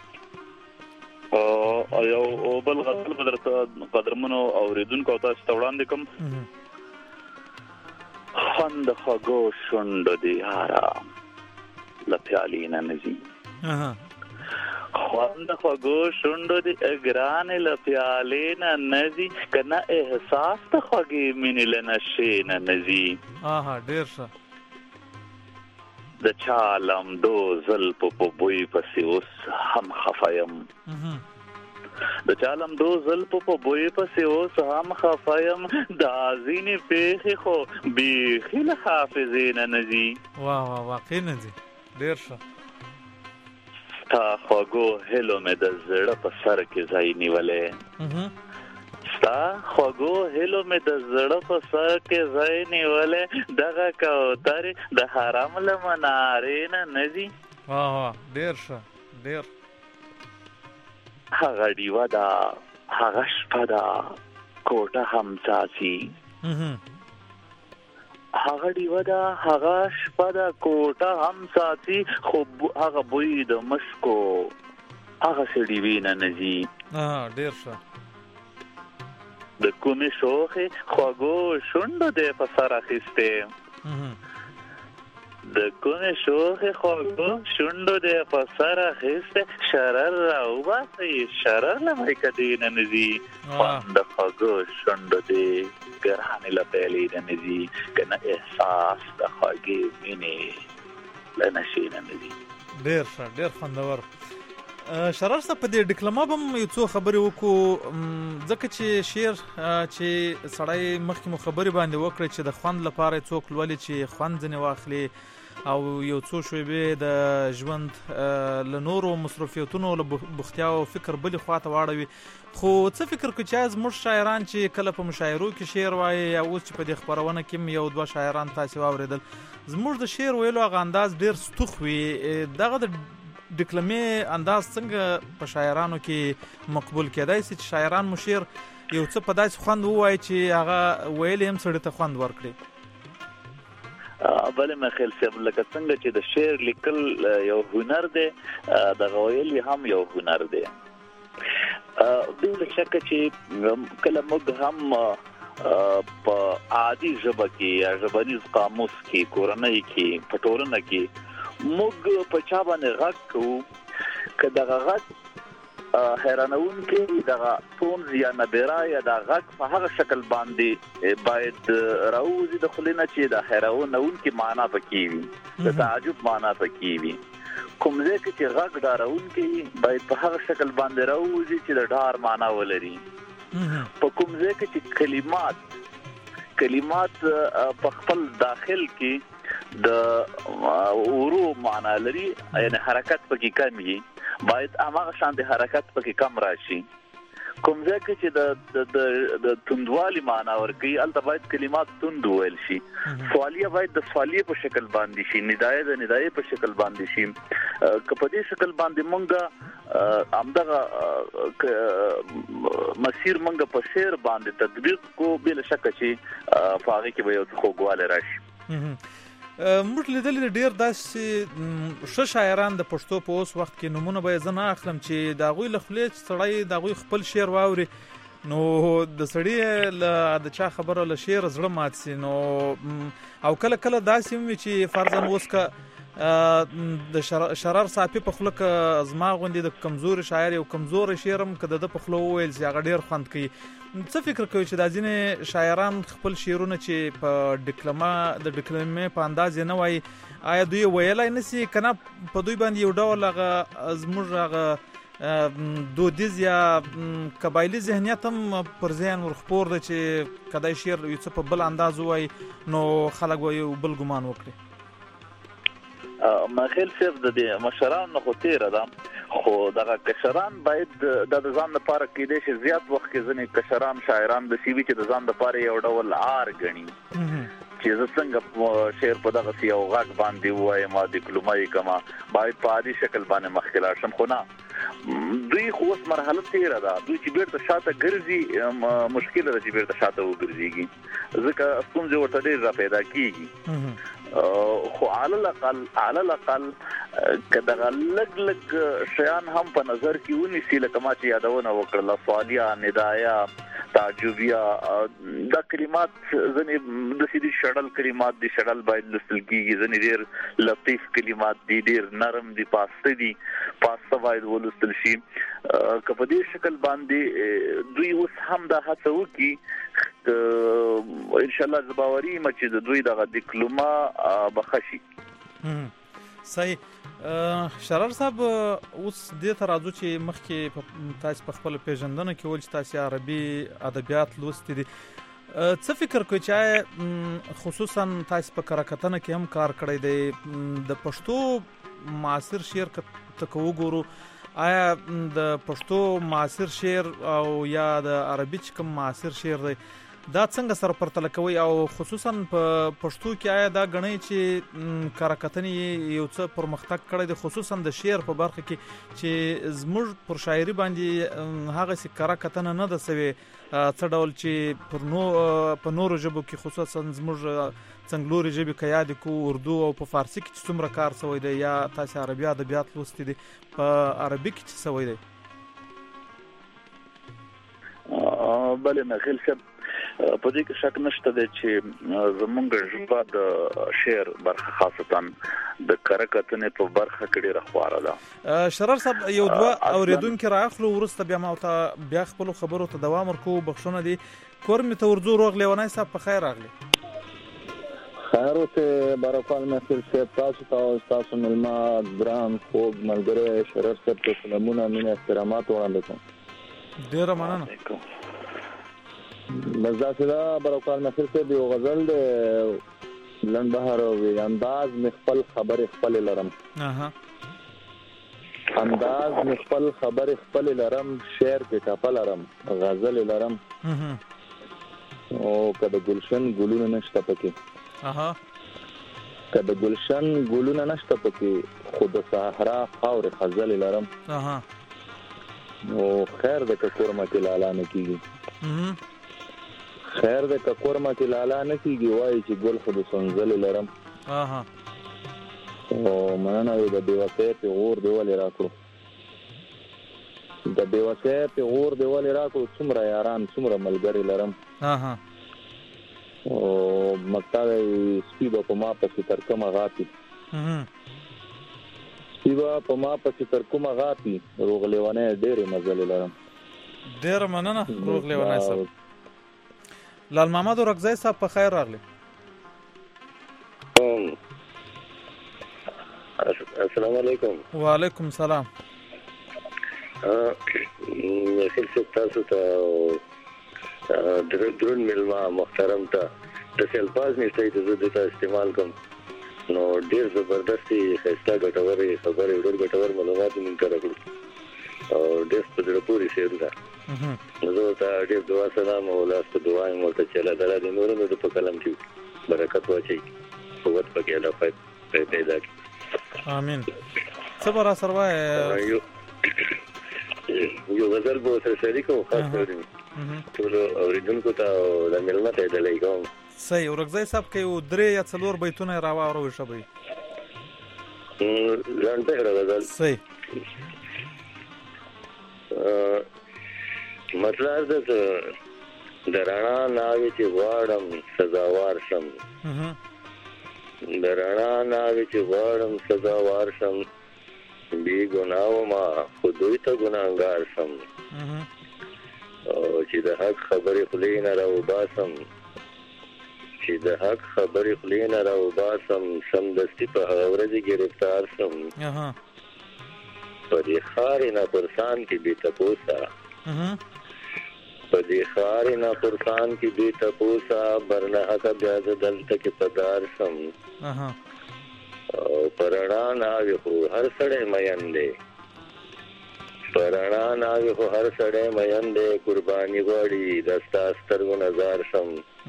یو بل غزل به درته قدرمنو اورېدونکو او تاسو ته وړاندې کړم. خوند خوږو شونډو د یاره له پیالې نه نه ځي، خوند خوږو شونډو د ګرانې له پیالې نه نه ځي، که نه احساس د خوږې مینې له نشې نه نه ځي. ډېر ښه. د چا لمدو زلفو په بوی پسې اوس هم خفه یم، د چا لمدو زلفو په بوی پسې اوس هم خفه یم، دا ځینې پېښې خو بیخي له حافظې نه نه ځي. واه واه واقعي نه ځي. ډېر ښه. ستا خوږو هیلو مې د زړه په سر کې ځای نیولی، ستا خوږو هیلو مې د زړه په سر کې ځای نیولی، دغه کوترې د حرم له منارې نه نه ځي. واه واه ډېر ښه ډېر. هغه ډیوه ده هغه شپه ده کوټه هم څاڅي، هغه ډیوه ده هغه شپه ده کوټه هم څاڅي، خو هغه بوی د مشکو هغسې ډیوې نه نه ځي. ډېر ښه. د کومې شوخې خوږو شونډو دی په سر اخیستی، د کومې شوخې خوږو شونډو دی په سر اخیستی، شرر راوباسئ شرر له میکه دې نه نه ځي، خوند د خوږو شونډو دی ګرانې له پیالې نه نه ځي، که نه احساس د خوږې مینې له نشې نه نه ځي. ډېر ښه ډېر خوندور. شرار صاحب په دې ډیکلما به هم یو څو خبرې وکړو، ځکه چې شعر چې سړی مخکې مو خبرې باندې وکړې چې د خوند لپاره څوک لولي چې خوند ځنې واخلي او یو څو شیبې د ژوند له نورو مصروفیتونو له بوختیا او فکر بلې خواته واړوي. خو څه فکر کوي چې زموږ شاعران چې کله په مشاعرو کې شعر وایي یا اوس چې په دې خپرونه کې هم یو دوه شاعران تاسې واورېدل، زموږ د شعر ویلو هغه انداز ډېر ستوخ وي، دغه د ډیکلمې انداز څنګه په شاعرانو کې مقبول کېدای شي چې شاعران مو شعر یو څه په داسې خوند ووایي چې هغه ویلې هم سړي ته خوند ورکړي؟ بله مخیل صاحب، لکه څنګه چې د شعر لیکل یو هنر دی، دغه ویل هم یو هنر دی. بې له شکه چې کله موږ هم په عادي ژبه کې یا ژبنیز قاموس کې کورنۍ کې په ټولنه کې موږ په چا باندې غږ کوو، که دغه غږ حیرانونکې دغه طنز یا نبره یا د غږ په هغه شکل باندې باید راوځي د خولې نه چې د حیرانونکې معنا پکې وي، د تعجب معنا پکې وي. کوم ځای کې چې غږ ډارونکی باید په هغه شکل باندې راوځي چې د ډار معنا ولري. په کوم ځای کې چې کلمات کلمات په خپل داخل کې د ورو معنا لري، یعنی حرکت پکې کم وي، باید هماغه شانتي حرکت پکې کم راشي. کوم ځای کې چې د د د توندوالي معنا ورکوي هلته باید کلمات توند وویل شي. سوالیه باید د سوالیې په شکل باندې شي، ندایه د ندایې په شکل باندې شي. که په دې شکل باندې مونږ همدغه مسیر مونږ په شعر باندې تطبیق کو، بې له شکه چې په هغې کې به یو څه خوږوالی راشي. موږ لیدلي ډېر داسې ښه شاعران د پښتو په اوس وخت کې نومونه به یې زه نه اخلم چې د هغوی له خولې چې سړی د هغوی خپل شعر واوري نو د سړي له د چا خبره له شعر زړه مات سي. نو او کله کله داسې هم وي چې فرضاً اوس که د شرر صافي په خوله کې زما غوندې د کمزوري شاعر یو کمزوري شعرم که د په خوله وویل چې هغه ډېر خوند کوي. څه فکر کوي چې دا ځینې شاعران خپل شعرونه چې په ډیکلما د ډیکلمې په انداز یې نه وایي آیا دوی ویلی نه سي که نه په دوی باندې یو ډول هغه زموږ هغه دودیز یا قبایلي ذهنیت هم پر ذهن ورخپور دی چې که دا شعر یو څه په بل انداز ووایي نو خلک به یو بل ګمان وکړي؟ ما خیال صرف د دې مشران نه خو تیره ده خو دغه کشران باید د ځان لپاره کېدای شي زیات وخت کې ځینې کشران شاعران د سیوي چې د ځان لپاره یو ډول عار ګڼي چې زه څنګه شعر په دغسې یو غږ باندې ووایم ډیکلومه یې کړمه باید په عادي شکل باندې مخکې لاړ شم. خو نه دوی خو اوس مرحله تیره ده دوی چې بیرته شاته ګرځي مشکله ده چې بیرته شاته وګرځېږي ځکه ستونزې ورته ډېر را پیدا کېږي. خو علی الاقل علی الاقل که دغه لږ لږ شیان هم په نظر کې ونیسي لکه ما چې یادونه وکړله سوالیه ندایه تعجبیه دا کلمات ځینې داسې دي شړل کلمات دي شړل باید لوستل کېږي ځینې ډېر لطیف کلمات دي ډېر نرم دي پاسته دي پاسته باید ولوستل شي. که په دې شکل باندې دوی اوس هم دا هڅه وکړي انشاءالله زه باوري یم چې د دوی دغه ډیکلوما به ښه شي. صحیح. شرر صاحب اوس دې ته راځو چې مخکې تاسو په خپل پیژندنه کې ویل چې تاسو عربي ادبیات لوستي دي. څه فکر کوئ چې خصوصا تاسو په کراکتنه کې هم کار کړی دی د پښتو معاصر شعر ته که وګورو آیا د پښتو معاصر شعر او یا د عربي چې کوم معاصر شعر دی دا څنګه سره پرتله کوي او خصوصا په پښتو کې آیا دا ګڼئ چې کراکتنې یو څه پرمختګ کړی دی خصوصا د شعر په برخه کې چې زموږ پر شاعري باندې هغسې کراکتنه نه ده سوې څه ډول چې پر نو په نورو ژبو کې خصوصا زموږ څنګلوري ژبې که یادې کړو اردو او په فارسي کې چې څومره کار سوی دی یا تاسې عربي ادبیات لوستي دي په عربي کې چې سوی دی؟ بلې نخیل صاحب په دې کې شک نشته دی چې زمونږ ژبه د شعر برخه خاصتا د کراکتنې په برخه کې ډېره خواره ده. شرر صاحب یو دوه اورېدونکي رااخلو وروسته بیا ما ورته بیا خپلو خبرو ته دوام ورکوو. بخښنه دي کور مې ته ورځو روغ لیونی صاحب په خیر راغلی. خیر اوسې بارکوال محفل صاحب تاسو ته او ستاسو مېلمه ګران خوږ ملګری شرر صاحب ته سلامونه مینه احترامات وړاندې کوم. ډېره مننه. بس داسې ده بارکوال محفل صاحب یو غزل دی لنډ بهر وي انداز مې خپل خبرې خپلې لرم انداز مې خپل خبرې خپلې لرم شعر کې ټپه لرم غزلې لرم او که د گلشن ګلونه نشته پکې که د گلشن ګلونه نشته پکې خو د صحرا خاورې خزلې لرم او خیر د که کورمه کې لالا نه کېږي خیر د که کورمه کې لالا نه کېږي وایي چې ګل خو د سنځلې لرم او مننه وي د بېوسۍ پېغور دې ولې راکړو د بېوسۍ پېغور دې ولې راکړو څومره یاران څومره ملګري لرم او مکتا دی سپي به په ما پسې تر کومه غاپي سپي به په ما پسې تر کومه غاپي روغ لیونی ډېرې مزلې لرم. ډېره مننه روغ لیونی صاحب. لال محمد ورکزی صاحب په خیر راغلی. السلام علیکم. وعلیکم السلام. خیل صاحب تاسو ته درون ملما محترم ته داسې الفاظ نشته چې زه دې ته استعمال کوم نو ډېر زبردستي ښایسته ګټورې خبرې ډېر ګټور معلومات یې موږ ته راکړو او ډېر په زړه پورې شعرونه نو زه ورته ډېر دعا سلام او لاس په دعا یم ورته چې الله تعالی دې نور نو د په قلم کې برکت واچوي قوت پکې الله پیدا کړي. امین. څه به راسره وایې؟ یو غزل به ورسره شریکوم خاص کړی ټولو اورېدونکو ته او د مېلمه ته یې ډالۍ کوم. صحیح. ورکزی صاحب که یو درې یا څلور بیتونه یې راواړوئ ښه به وي. لنډ بهره غزل. صحیح. مطلب ده د رڼا ناوې چې غواړم سزاوار شم د رڼا ناوې چې غواړم سزاوار شم بې ګناه ومه خو دوی ته ګناهګار شم او چې د حق خبرې خولې نه راوباسم چې د حق خبرې خولې نه راوباسم سمدستي په هغه ورځې ګرفتار شم په دې ښار ناپرسان کې بې تپوسه په دې ښار ناپرسان کې بې تپوسه برنه حقه بیا زه دلته کې په دار شم او په رڼا ناوې خو هر سړی مین دی په رڼا ناوې خو هر سړی مین دی قرباني غواړي د ستا سترګو نظار شم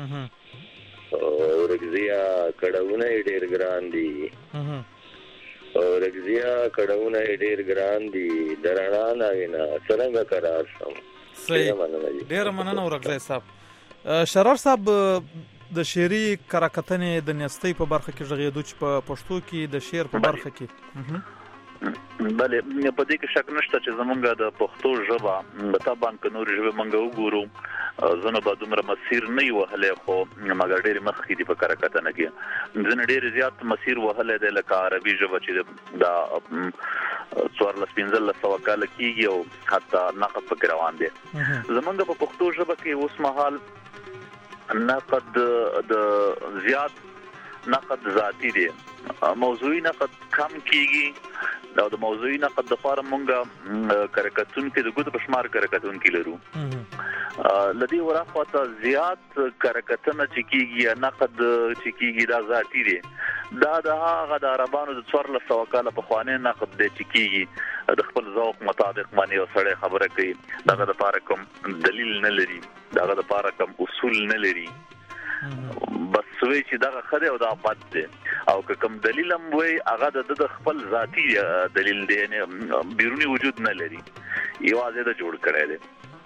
او رګزیا کړهونه یې ډېر ګران دي او رګزیا کړهونه یې ډېر ګران دي د رڼا ناوې نه څرنګه قرار شم. ډېره مننه ورغلی صاحب. شرار صاحب د شعري کراکتنې د نیستۍ په برخه کې غږېدو چې په پښتو کې د شعر په برخه کې بله په دې کې شک نشته چې زمونږ د پښتو ژبه طبعا که نورې ژبې مونږ وګورو ځنه به دومره مسیر نه وي وهلی خو مګر ډېرې مخکې دي په کراکتنه کې ځینې ډېرې زیات مسیر وهلی دی لکه عربي ژبه چې دا څوارلس پنځلس سوه کاله کېږي او حتی نقد پکې روان دی. زمونږ په پښتو ژبه کې اوس مهال نقد د زیات نقد ذاتی دی موضوعي نقد کم کیږي دا د موضوعي نقد د لپاره مونږ کریکاتون کې د ګوت په شمار کریکاتون کې لرو لدی ورخواته زیات کریکاتونه چې کیږي نقد چې کیږي دا ذاتی دی دا د هغه د عربانو د څوارلس سوه کاله پخوانی نقد دی چې کیږي د خپل ذوق مطابق باندې یو سړی خبره کوي دغه د لپاره کوم دلیل نه لري دغه د لپاره کوم اصول نه لري بس وی چې دغه خدای او دا بد دی او که کوم دلیل هم وي هغه د خپل ذاتی دلیل دی یعنی بیرونی وجود نه لري یوازې د جوړ کړی دی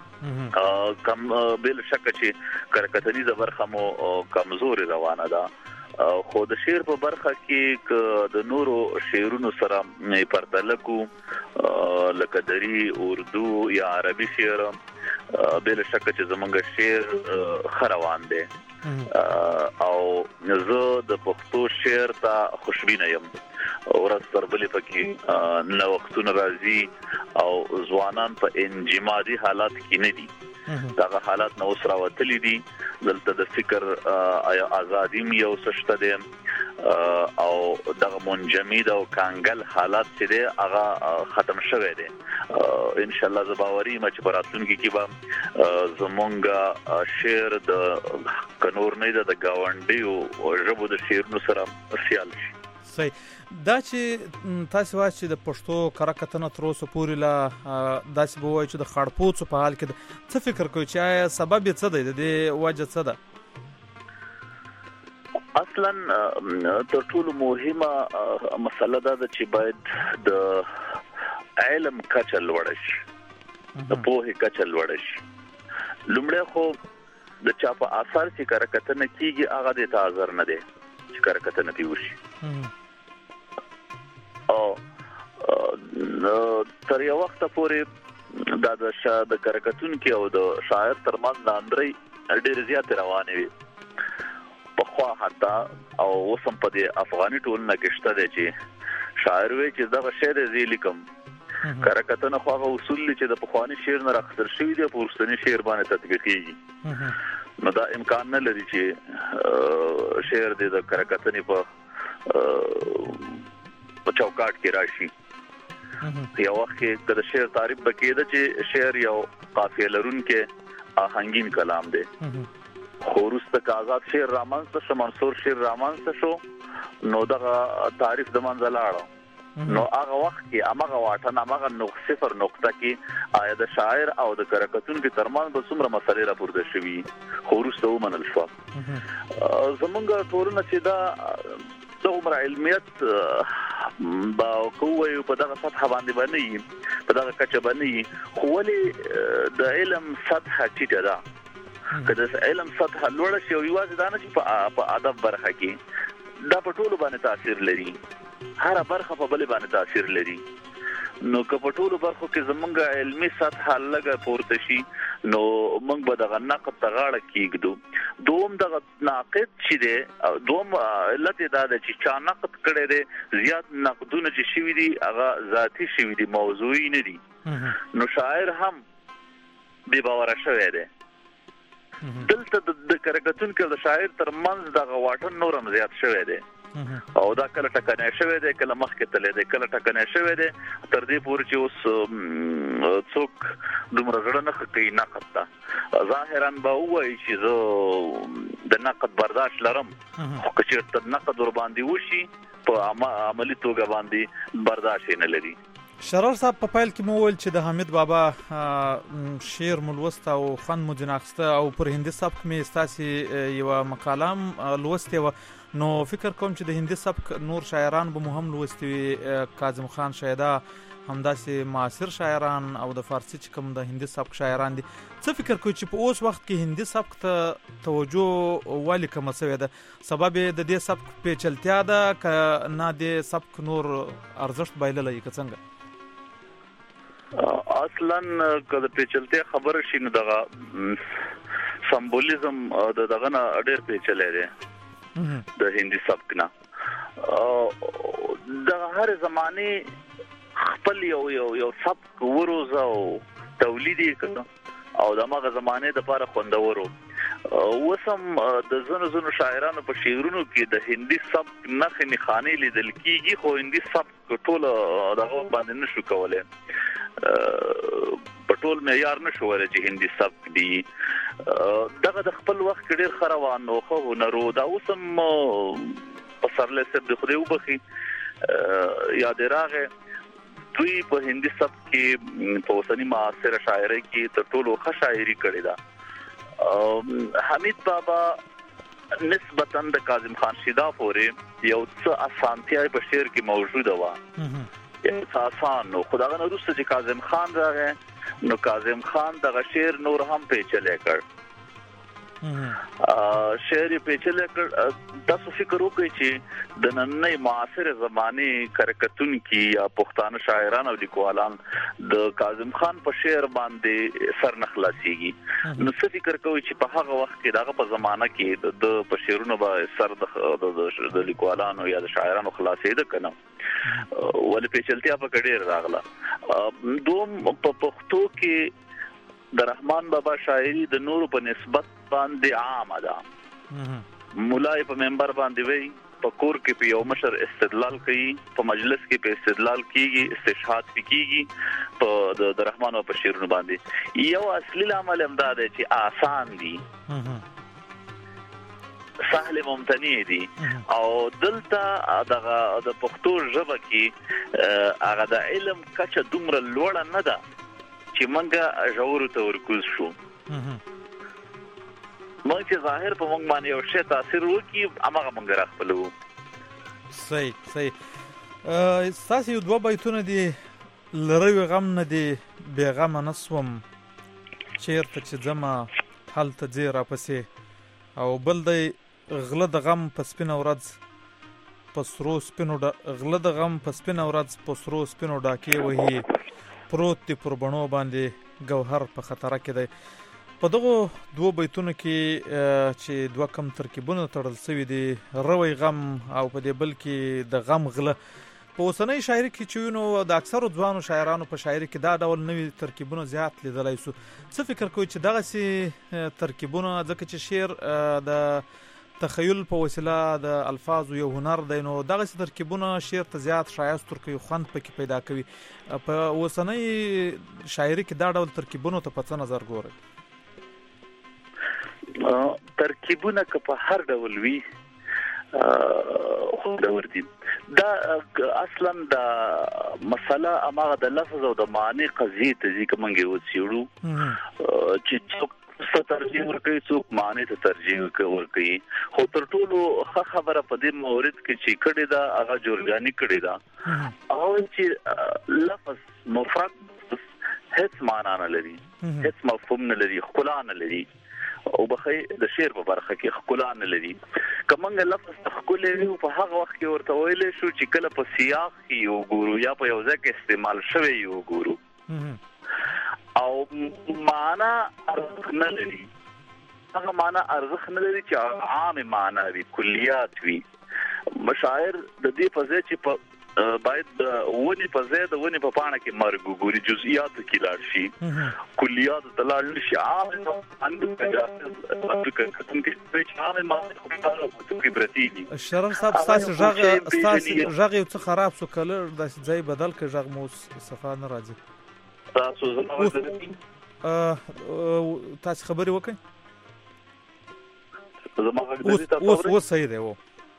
کم بل شک چې کریکاتونیزه برخه مو کمزوري روانه ده خو د شعر په برخه کې د نورو شعرونو سره پرتله کو لکه دری اردو یا عربي شعر بل شک چې زمونږ شعر خروان دی او زه د پښتو شعر ته خوشبینه یم ورځ تر بلې پکې نوښتونه راځي او ځوانان په انجمادي حالات کې نه دي دغه حالات نو اوس راوتلي دي دلته د فکر ازادي یو څه دی او دغه منجمد او کانګل حالات چې دی هغه ختم شوی دی ان شاء الله زباوري مچ براتونکي کې به زمونږ شعر د کنور نه د گاونډي او ژبو د شعرونو سره سیال شي. صحیح دا چې تاسو وایي چې د پښتو کراکتنه تر اوسه پورې لا داسې به وایي چې د خړپوڅو په حال کې څه فکر کوي چې آیا سبب یې څه دی د دې وجه څه ده؟ اصلا تر ټولو مهمه مسله دا ده چې باید د علم کچه لوړه شي د پوهې کچه لوړه شي. لومړی خو د چا په اثر چې کراکتنه کېږي هغه د تعذر نه دی چې کراکتنه پې وشي او تر یو وخت پورې دا د کراکتونکي او د شاعر ترمنځ لاندرۍ ډېرې زیاتې روانې وي پخوا حتی او اوس هم په دې افغاني ټولنه کې شته دی چې شاعر وایي چې دغه شعر یې زه لیکم کراکتنه خو هغه اصول دي چې د پخواني شعر نه راخیستل شوي دي په وروستني شعر باندې تطبیقېږي نو دا امکان نه لري چې شعر دې د کراکتنې په په چوکاټ کې راشي. یو وخت کې د شعر تعریف بکیده چې شعر یو قافیه لرونکی آهنګین کلام دی خو وروسته که آزاد شعر رامنځته شو منثور شعر رامنځته شو نو دغه تعریف د منځه لاړه نو هغه وخت کې هماغه واټن هماغه صفر نقطه کې آیا د شاعر او د کراکتونکي ترمنځ به څومره مسلې راپورته شوي خو وروسته ومنل شوه. زمونږ ټولنه چې دا دومره علمیت با کوی په دغه سطح باندې باندې په دغه کچه باندې خو ولې د علم سطح ټیټه ده که د علم سطح لوړه شي او یوازې دا نه چې په ادب برخه کې دا په ټولو باندې تاثیر لري هر برخه په بل باندې تاثیر لري نو که په ټولو برخو کې زمونږ علمي سطح لږه پورته شي نو موږ به دغه نقد ته غاړه کېږدو دوم د ناقد چې دی دوم علت دا ده چې چا نقد کړي دي زیات نقدونه چې شوي دي هغه ذاتی شوي دي موضوعي نه دي نو شاعر هم بې باوره شوی دی دلته د کرکټون کې د شاعر تر منځ د واټن نورم زیات شوی دی او دا کله ټکنه شوی دی کله مخکې تللی دی کله ټکنه شوی دی تر دې پورې چې اوس څوک دومره زړه نه کوي نقد ته ظاهرا به ووایي چې زه د نقد برداشت لرم خو که چېرته نقد ورباندې وشي په عملي توګه باندې برداشت یې نه لري. شرار صاحب په پیل کې مو وویل چې د حمید بابا شعر مو لوسته او خوند مو ځینې اخیسته او پر هندي سبک مې ستاسې یوه مقاله هم لوستې وه نو فکر کوم چې د هندي سبک نور شاعران به مو هم لوستي وي کاظم خان شیدا همداسې معاصر شاعران او د فارسي چې کوم د هندي سبک شاعران دي څه فکر کوئ چې په اوس وخت کې هندي سبک ته توجه ولې کمه سوې ده سبب یې د دې سبک پیچلتیا ده که نه د سبک نور ارزښت بایللی که څنګه؟ اصلا که د پیچلتیا خبره شي نو دغه سمبولیزم د دغه نه ډېر پیچلی دی د هندي سبک نه د هر زمانه خپل یو یو یو سبک وروزه او تولید یې کړه او د هغه زمانه د لپاره خوندور وسم د زنو زنو شاعرانو په شعرونو کې د هندي سبک نښې نښانې لیدل کېږي خو هندي سبک ټول دغه باندې نشو کولی په ټول معیار نشو ویلی چې هندي سبک دي دغه د خپل وخت کې ډېر ښه روان و ښه هنر و دا اوس هم پسرلی صاحب د خدای وبخي یاد راغی دوی په هندي سبک کې په اوسني معاصره شاعرۍ کې تر ټولو ښه شاعري کړې ده. حمید بابا نسبتا د کاظم خان شیدا پورې یو څه اسانتیا په شعر کې موجوده وه آسان نو خو دغه نه وروسته چې کاظم خان راغی نو کاظم خان دغه شعر نور هم پیچلی کړ شعر یې پیچلی کړ تاسو فکر وکړئ چې د نننۍ معاصرې زمانې کرکټونکي یا پښتانه شاعران او لیکوالان د کاظم خان په شعر باندې سر نه خلاصېږي نو څه فکر کوئ چې په هغه وخت کې دغه په زمانه کې د په شعرونو به سر د لیکوالانو یا د شاعرانو خلاصېده که نه ولې پیچلتیا پکې ډېر راغله. دوم په پښتو کې د رحمان بابا شاعري د نورو په نسبت باندې عامه ده مولای په منبر باندې وی په کور کې په یو مشر استدلال کوي په مجلس کې په استدلال کیږي استشهاد کیږي په د رحمان بابا شعرونو باندې یو اصلي عمل هم دا دی چې آسان دي سهل ممتنع دي او دلته دغه د پښتو ژبه کې هغه د علم کچه دومره لوړه نه ده چې منګه ژورو ته ورکوز شو موږ چې ظاهر په موږ باندې یو شی تاثیر وکړي هماغه موږ راخپلو. صحیح صحیح ستاسې یو دوه بیتونه دي لروي غم نه دي بې غمه نه سوم چېرته چې ځمه هلته ځې راپسې او بل دی غله د غم په سپینه ورځ په سرو سپینو غله د غم په سپینه ورځ په سرو سپینو ډاکې وهي پروت دی پر بڼو باندې ګوهر په خطره کې دی. په دغو دوه بیتونو کې چې دوه کم ترکیبونه تړل شوي دي روی غم او په دې بل کې د غم غله په اوسنۍ شاعري کې چې وینو د اکثرو ځوانو شاعرانو په شاعري کې دا ډول نوي ترکیبونه زیات لیدلی سو څه فکر کوئ چې دغسې ترکیبونه ځکه چې شعر د تخیل په وسیله د الفاظو یو هنر دی نو دغسې ترکیبونه شعر ته زیات ښایست ورکوي خوند پکې پیدا کوي په اوسنۍ شاعري کې دا ډول ترکیبونو ته په څه نظر ګورئ؟ ترکیبونه که په هر ډول وي خوندور دي دا اصلا د مسله هماغه د لفظ او د معنی قضیې ته ځي که موږ یې وڅېړو چې څوک څه ترجیح ورکوي څوک معنی ته ترجیح ورکوي خو تر ټولو ښه خبره په دې مورد کې چې کړې ده هغه جورجاني کړې ده او چې لفظ مفرد هیڅ معنا نه لري هیڅ مفهوم نه لري ښکلا نه لري او بخی د شعر په برخه کې ښکلا نه لري که موږ لفظ ته ښکلی وي په هغه وخت کې ورته ویلی شو چې کله په سیاق کې یې وګورو یا په یو ځای کې استعمال شوی یې وګورو او معنا ارزښت نه لري هغه معنا ارزښت نه لري چې عام معنا وي کلیات وي. مشاعر د دې په ځای چې په باید ونی په ځای د ونی په پاڼه کې مرګ ګوري جزئیات کې لاړ شي کلیات ته لاړ شي عام شرف صاحب تاسو ژغ تاسو ژغ یو څه خراب سو کله د ځای بدل کې ژغ مو صفه نه راځي تاسو زما تاسو خبري وکړئ زما غږ اوس اوس صحیح دی. و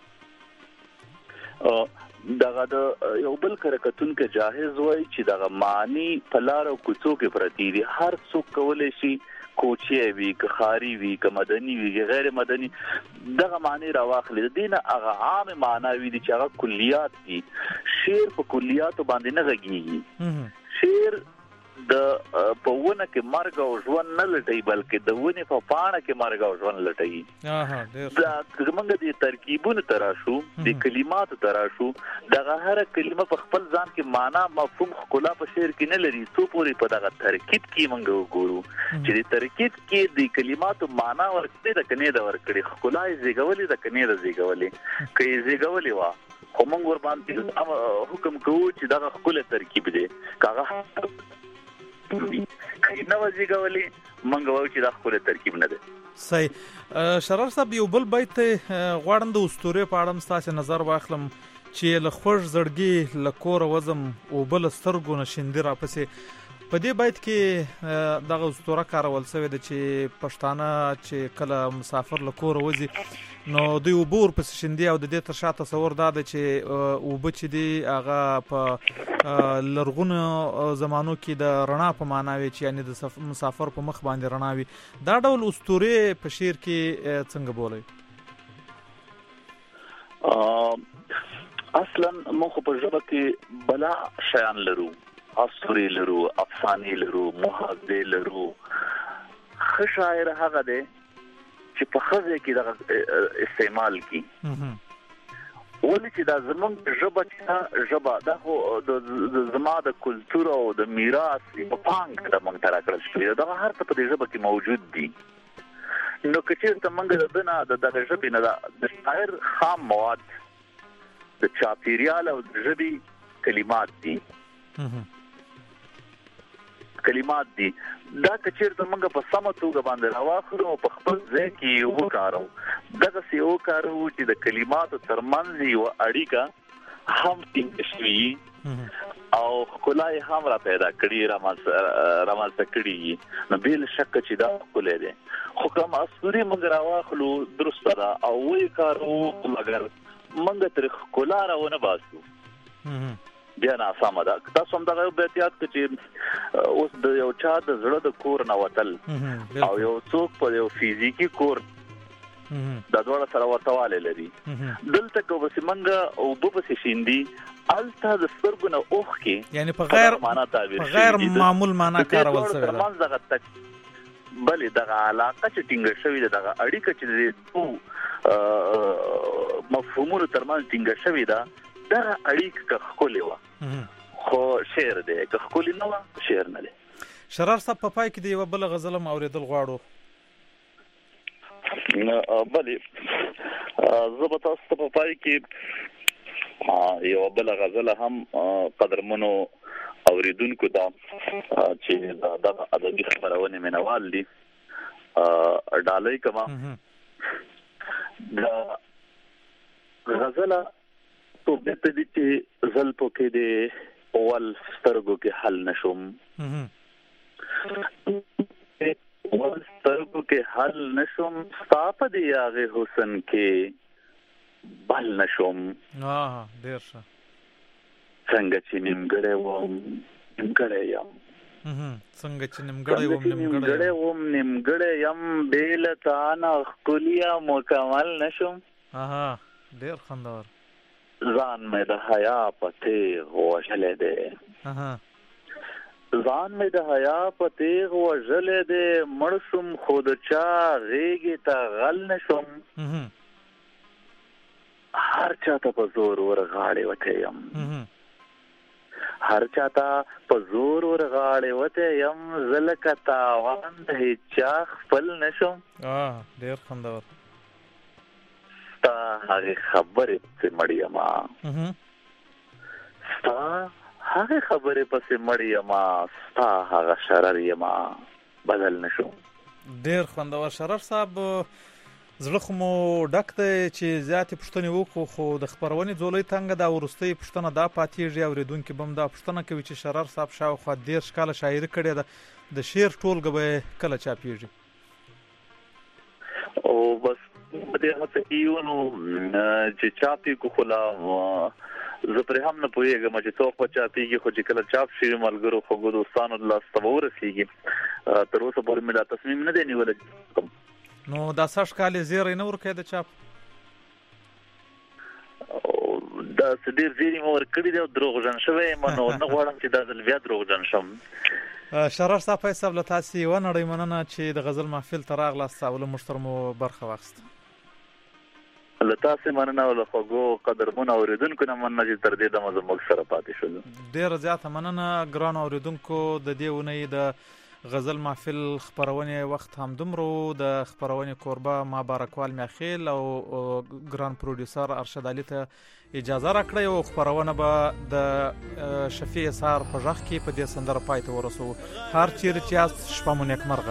دغه د یو بل کرکټون کې جاهز وای چې دغه معنی په لار او کوڅو کې پرتی دي. هر څوک کولای شي کوچي وي که خاري وي که مدني وي غیر مدني دغه معنی راواخلي. دینه هغه عام معنی وي چې هغه کلیات دي. شعر په کلیاتو باندې نه غږیږي. شعر د په ونه کې مرګ او ژوند نه لټي بلکې د ونه په پاڼه کې مرګ او ژوند لټي. اها ډېر دا موږ د ترکیبونو تراشو د کلماتو تراشو دغه هر کلمه په خپل ځان کې معنا مفهوم خلا په شعر کې نه لري. څو پوری په دغه ترکیب کې موږ وګورو چې د ترکیب کې د کلماتو معنا ورکړي د کني د ورکړي خلا یې زیږولې د کني د زیږولې کې زیږولې وا خو موږ ور باندې حکم کوو چې دغه خپل ترکیب دی کاغه کینه وزیګولې منګ وو چې دا خپل ترکیب نه دی. صحیح. شرار صاحب یو بل بیت غواړم د اسطوره په اړه ستاسو نظر واخلم چې له خوږ زړګي له کور وزم او بل سترګو نشندې را پسې. په دې بیت کې دغه اسطوره کارول شوی د چې پښتانه چې کله مسافر له کور وځي نو دوی وبور په شندې او د دې تر شا تصور دا ده چې وب چې دی هغه په لرغونو زمانو کې د رڼا په معنا وي چې یعنی د مسافر په مخ باندې رڼا وي. دا ډول اسطوره په شعر کې څنګه بولي؟ اصلا موږ په ژبه کې بلا شیان لرو، اسطوري لرو، افسانې لرو، محاذې لرو. ښه شاعر هغه دی چې په خزه کې د استعمال کی ولې چې دا زمونږ ژبه چې ژبه دا خو د زما د کلتور او د میراث په پانګ د مونږ تر کړل شوی دا هر څه په دې ژبه کې موجود دي. نو کچې ته مونږ د دنا د دغه ژبې نه د شاعر خام مواد د چاپیریال او د ژبې کلمات دي کلمات دي دا کچیر ته موږ په سمه توګه باندې راواخلو په خپل ځای کې وکارو. دغه سی وکارو چې د کلماتو ترمنځ یو اړیکه هم ټینګ شي او خلای هم را پیدا کړي رامنځته کړي. نو بل شک چې دا کولای دي خو کوم اسطوري موږ راواخلو درسته ده او وی کارو مګر موږ تر خلا راونه باسو بیا نه سم ده. تاسو هم دغه بیتیات چې اوس د یو چا د زړه د کور نه وتل او یو څوک په یو فزیکی کور د دوړه سره ورتواله لري دلته کو بس منګه او په بس شیندي الته د سترګو نه اوخ کې یعنی په غیر په غیر معمول معنا کارول شوی ده. دغه تک بلې دغه علاقه چې ټینګ شوی ده دغه اړیکه چې د مفهومونو ترمنځ ټینګ شوی ده دا اړیکه خولي و خو شعر دی که خولي نه و شعر نه دی. شرار صاحب په پای کې دی یو بل غزل اوریدل غواړو. بلې زه به تاسو ته په پای کې یو بل غزل هم قدرمنو اوریدونکو ته چې دغه ادبي خبرونه مینوال دي ډالۍ کما دا غزل تو بهته دي چې زلپو کې دي اول سترګو کې حل نشم اول سترګو کې حل نشم صاف دي هغه حسن کې بل نشم. اه ډیر ښه. څنګه چې نیمګړی وم نیمګړی یم څنګه چې نیمګړی وم نیمګړی وم نیمګړی یم بیل تانا خلیا مکمل نشم. اها ډیر خوندور. ځان مې د حیا پته وژلې ده ځان مې د حیا پته وژلې ده مرشم خود چا غېږ ته غل نشم هر چا ته په زور ور غاړې وته یم هر چاته په زور ورغاړې وته يم زلکتا وند هچا خپل نشم. اه ډېر خوندور. ستا هغه خبرې پسې مړ یما ستا هغه خبرې پسې مړ یما ستا هغه شرر یما بدل نشم. ډېر خوندور شرر صاحب. زړه خو مو ډک دی چې زیاتې پوښتنې وکړو خو د خپرونې ځولۍ تنګه ده. وروستۍ پوښتنه دا پاتېږي اورېدونکي به هم دا پوښتنه کوي چې شرر صاحب شاوخوا دېرش کاله شاعري کړې ده، د شعر ټولګه به یې کله چاپېږي؟ او بس په دې هڅه کې یو نو چې چاپې کو خو لا زه پرې هم نه پوهېږم چې څوک به چاپېږي، خو چې کله چاپ شي ملګرو خوږو دوستانو لاسته به ورسېږي. تر اوسه پورې مې دا تصمیم نه دی نیولی. نو دا سږ کال یې زیری نه ورکوي د چاپ؟ دا څه ډېر زیري مې ورکړي دی او دروغجن شوی یم، نو نه غواړم چې دا ځل بیا دروغجن شم. شرر صاحب صاحب له تاسې یوه نړۍ مننه چې د غزل محفل ته راغلاست او له موږ سره مو برخه واخیسته. له تاسې مننه او له خوږو قدرمنو اورېدونکو نه مننه چې تر دې دمه زموږ سره پاتې شولو. ډېره زیاته مننه ګرانو اورېدونکو. د دې اونۍ د غزل محفل خپرونې وخت هم دومره. د خپرونې کوربه ما بارکوال میاخیل او ګران پروډوسر ارشد علي ته اجازه راکړئ او خپرونه به د شفیع سهار په غږ کې په دې سندره پای ته ورسوو. هر چیرې چې یاست شپه مو نیکمرغه.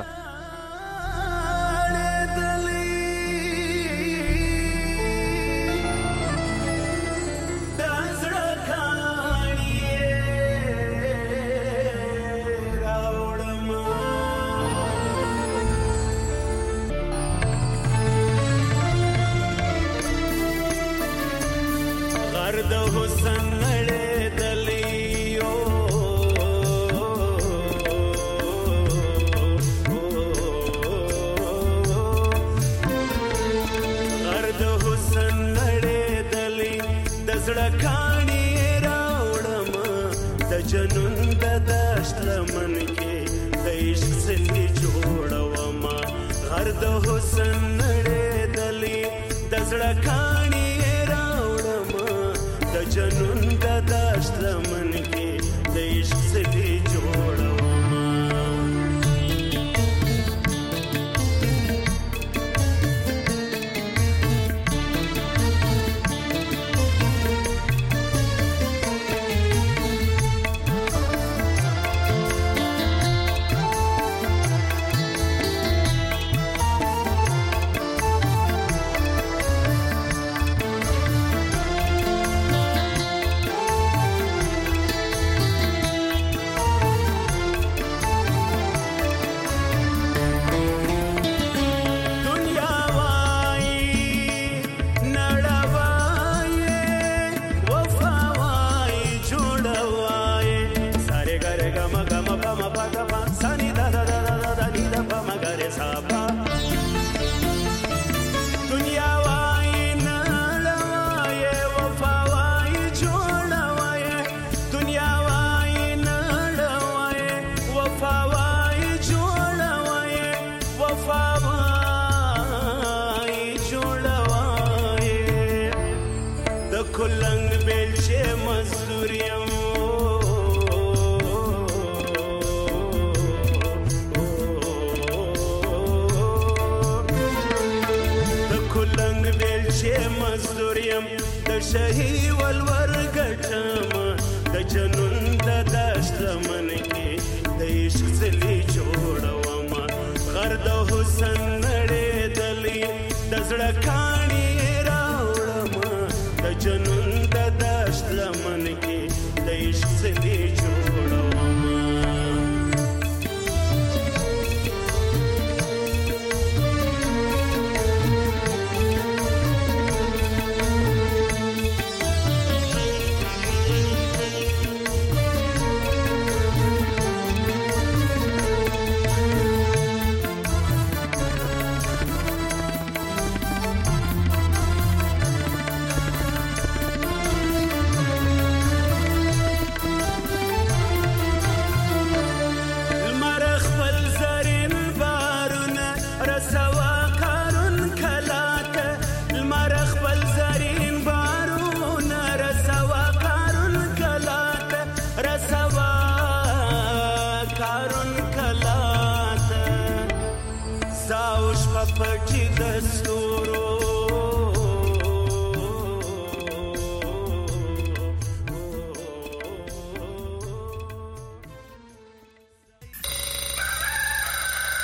شهي والور ګټم د جنون د دشت لمن کې د عشق زلي جوړوم غر د حسن نړې دلی د زړه کاڼي راوړم د جنون د دشت لمن کې د عشق زلي جوړوم. پټ د ستورو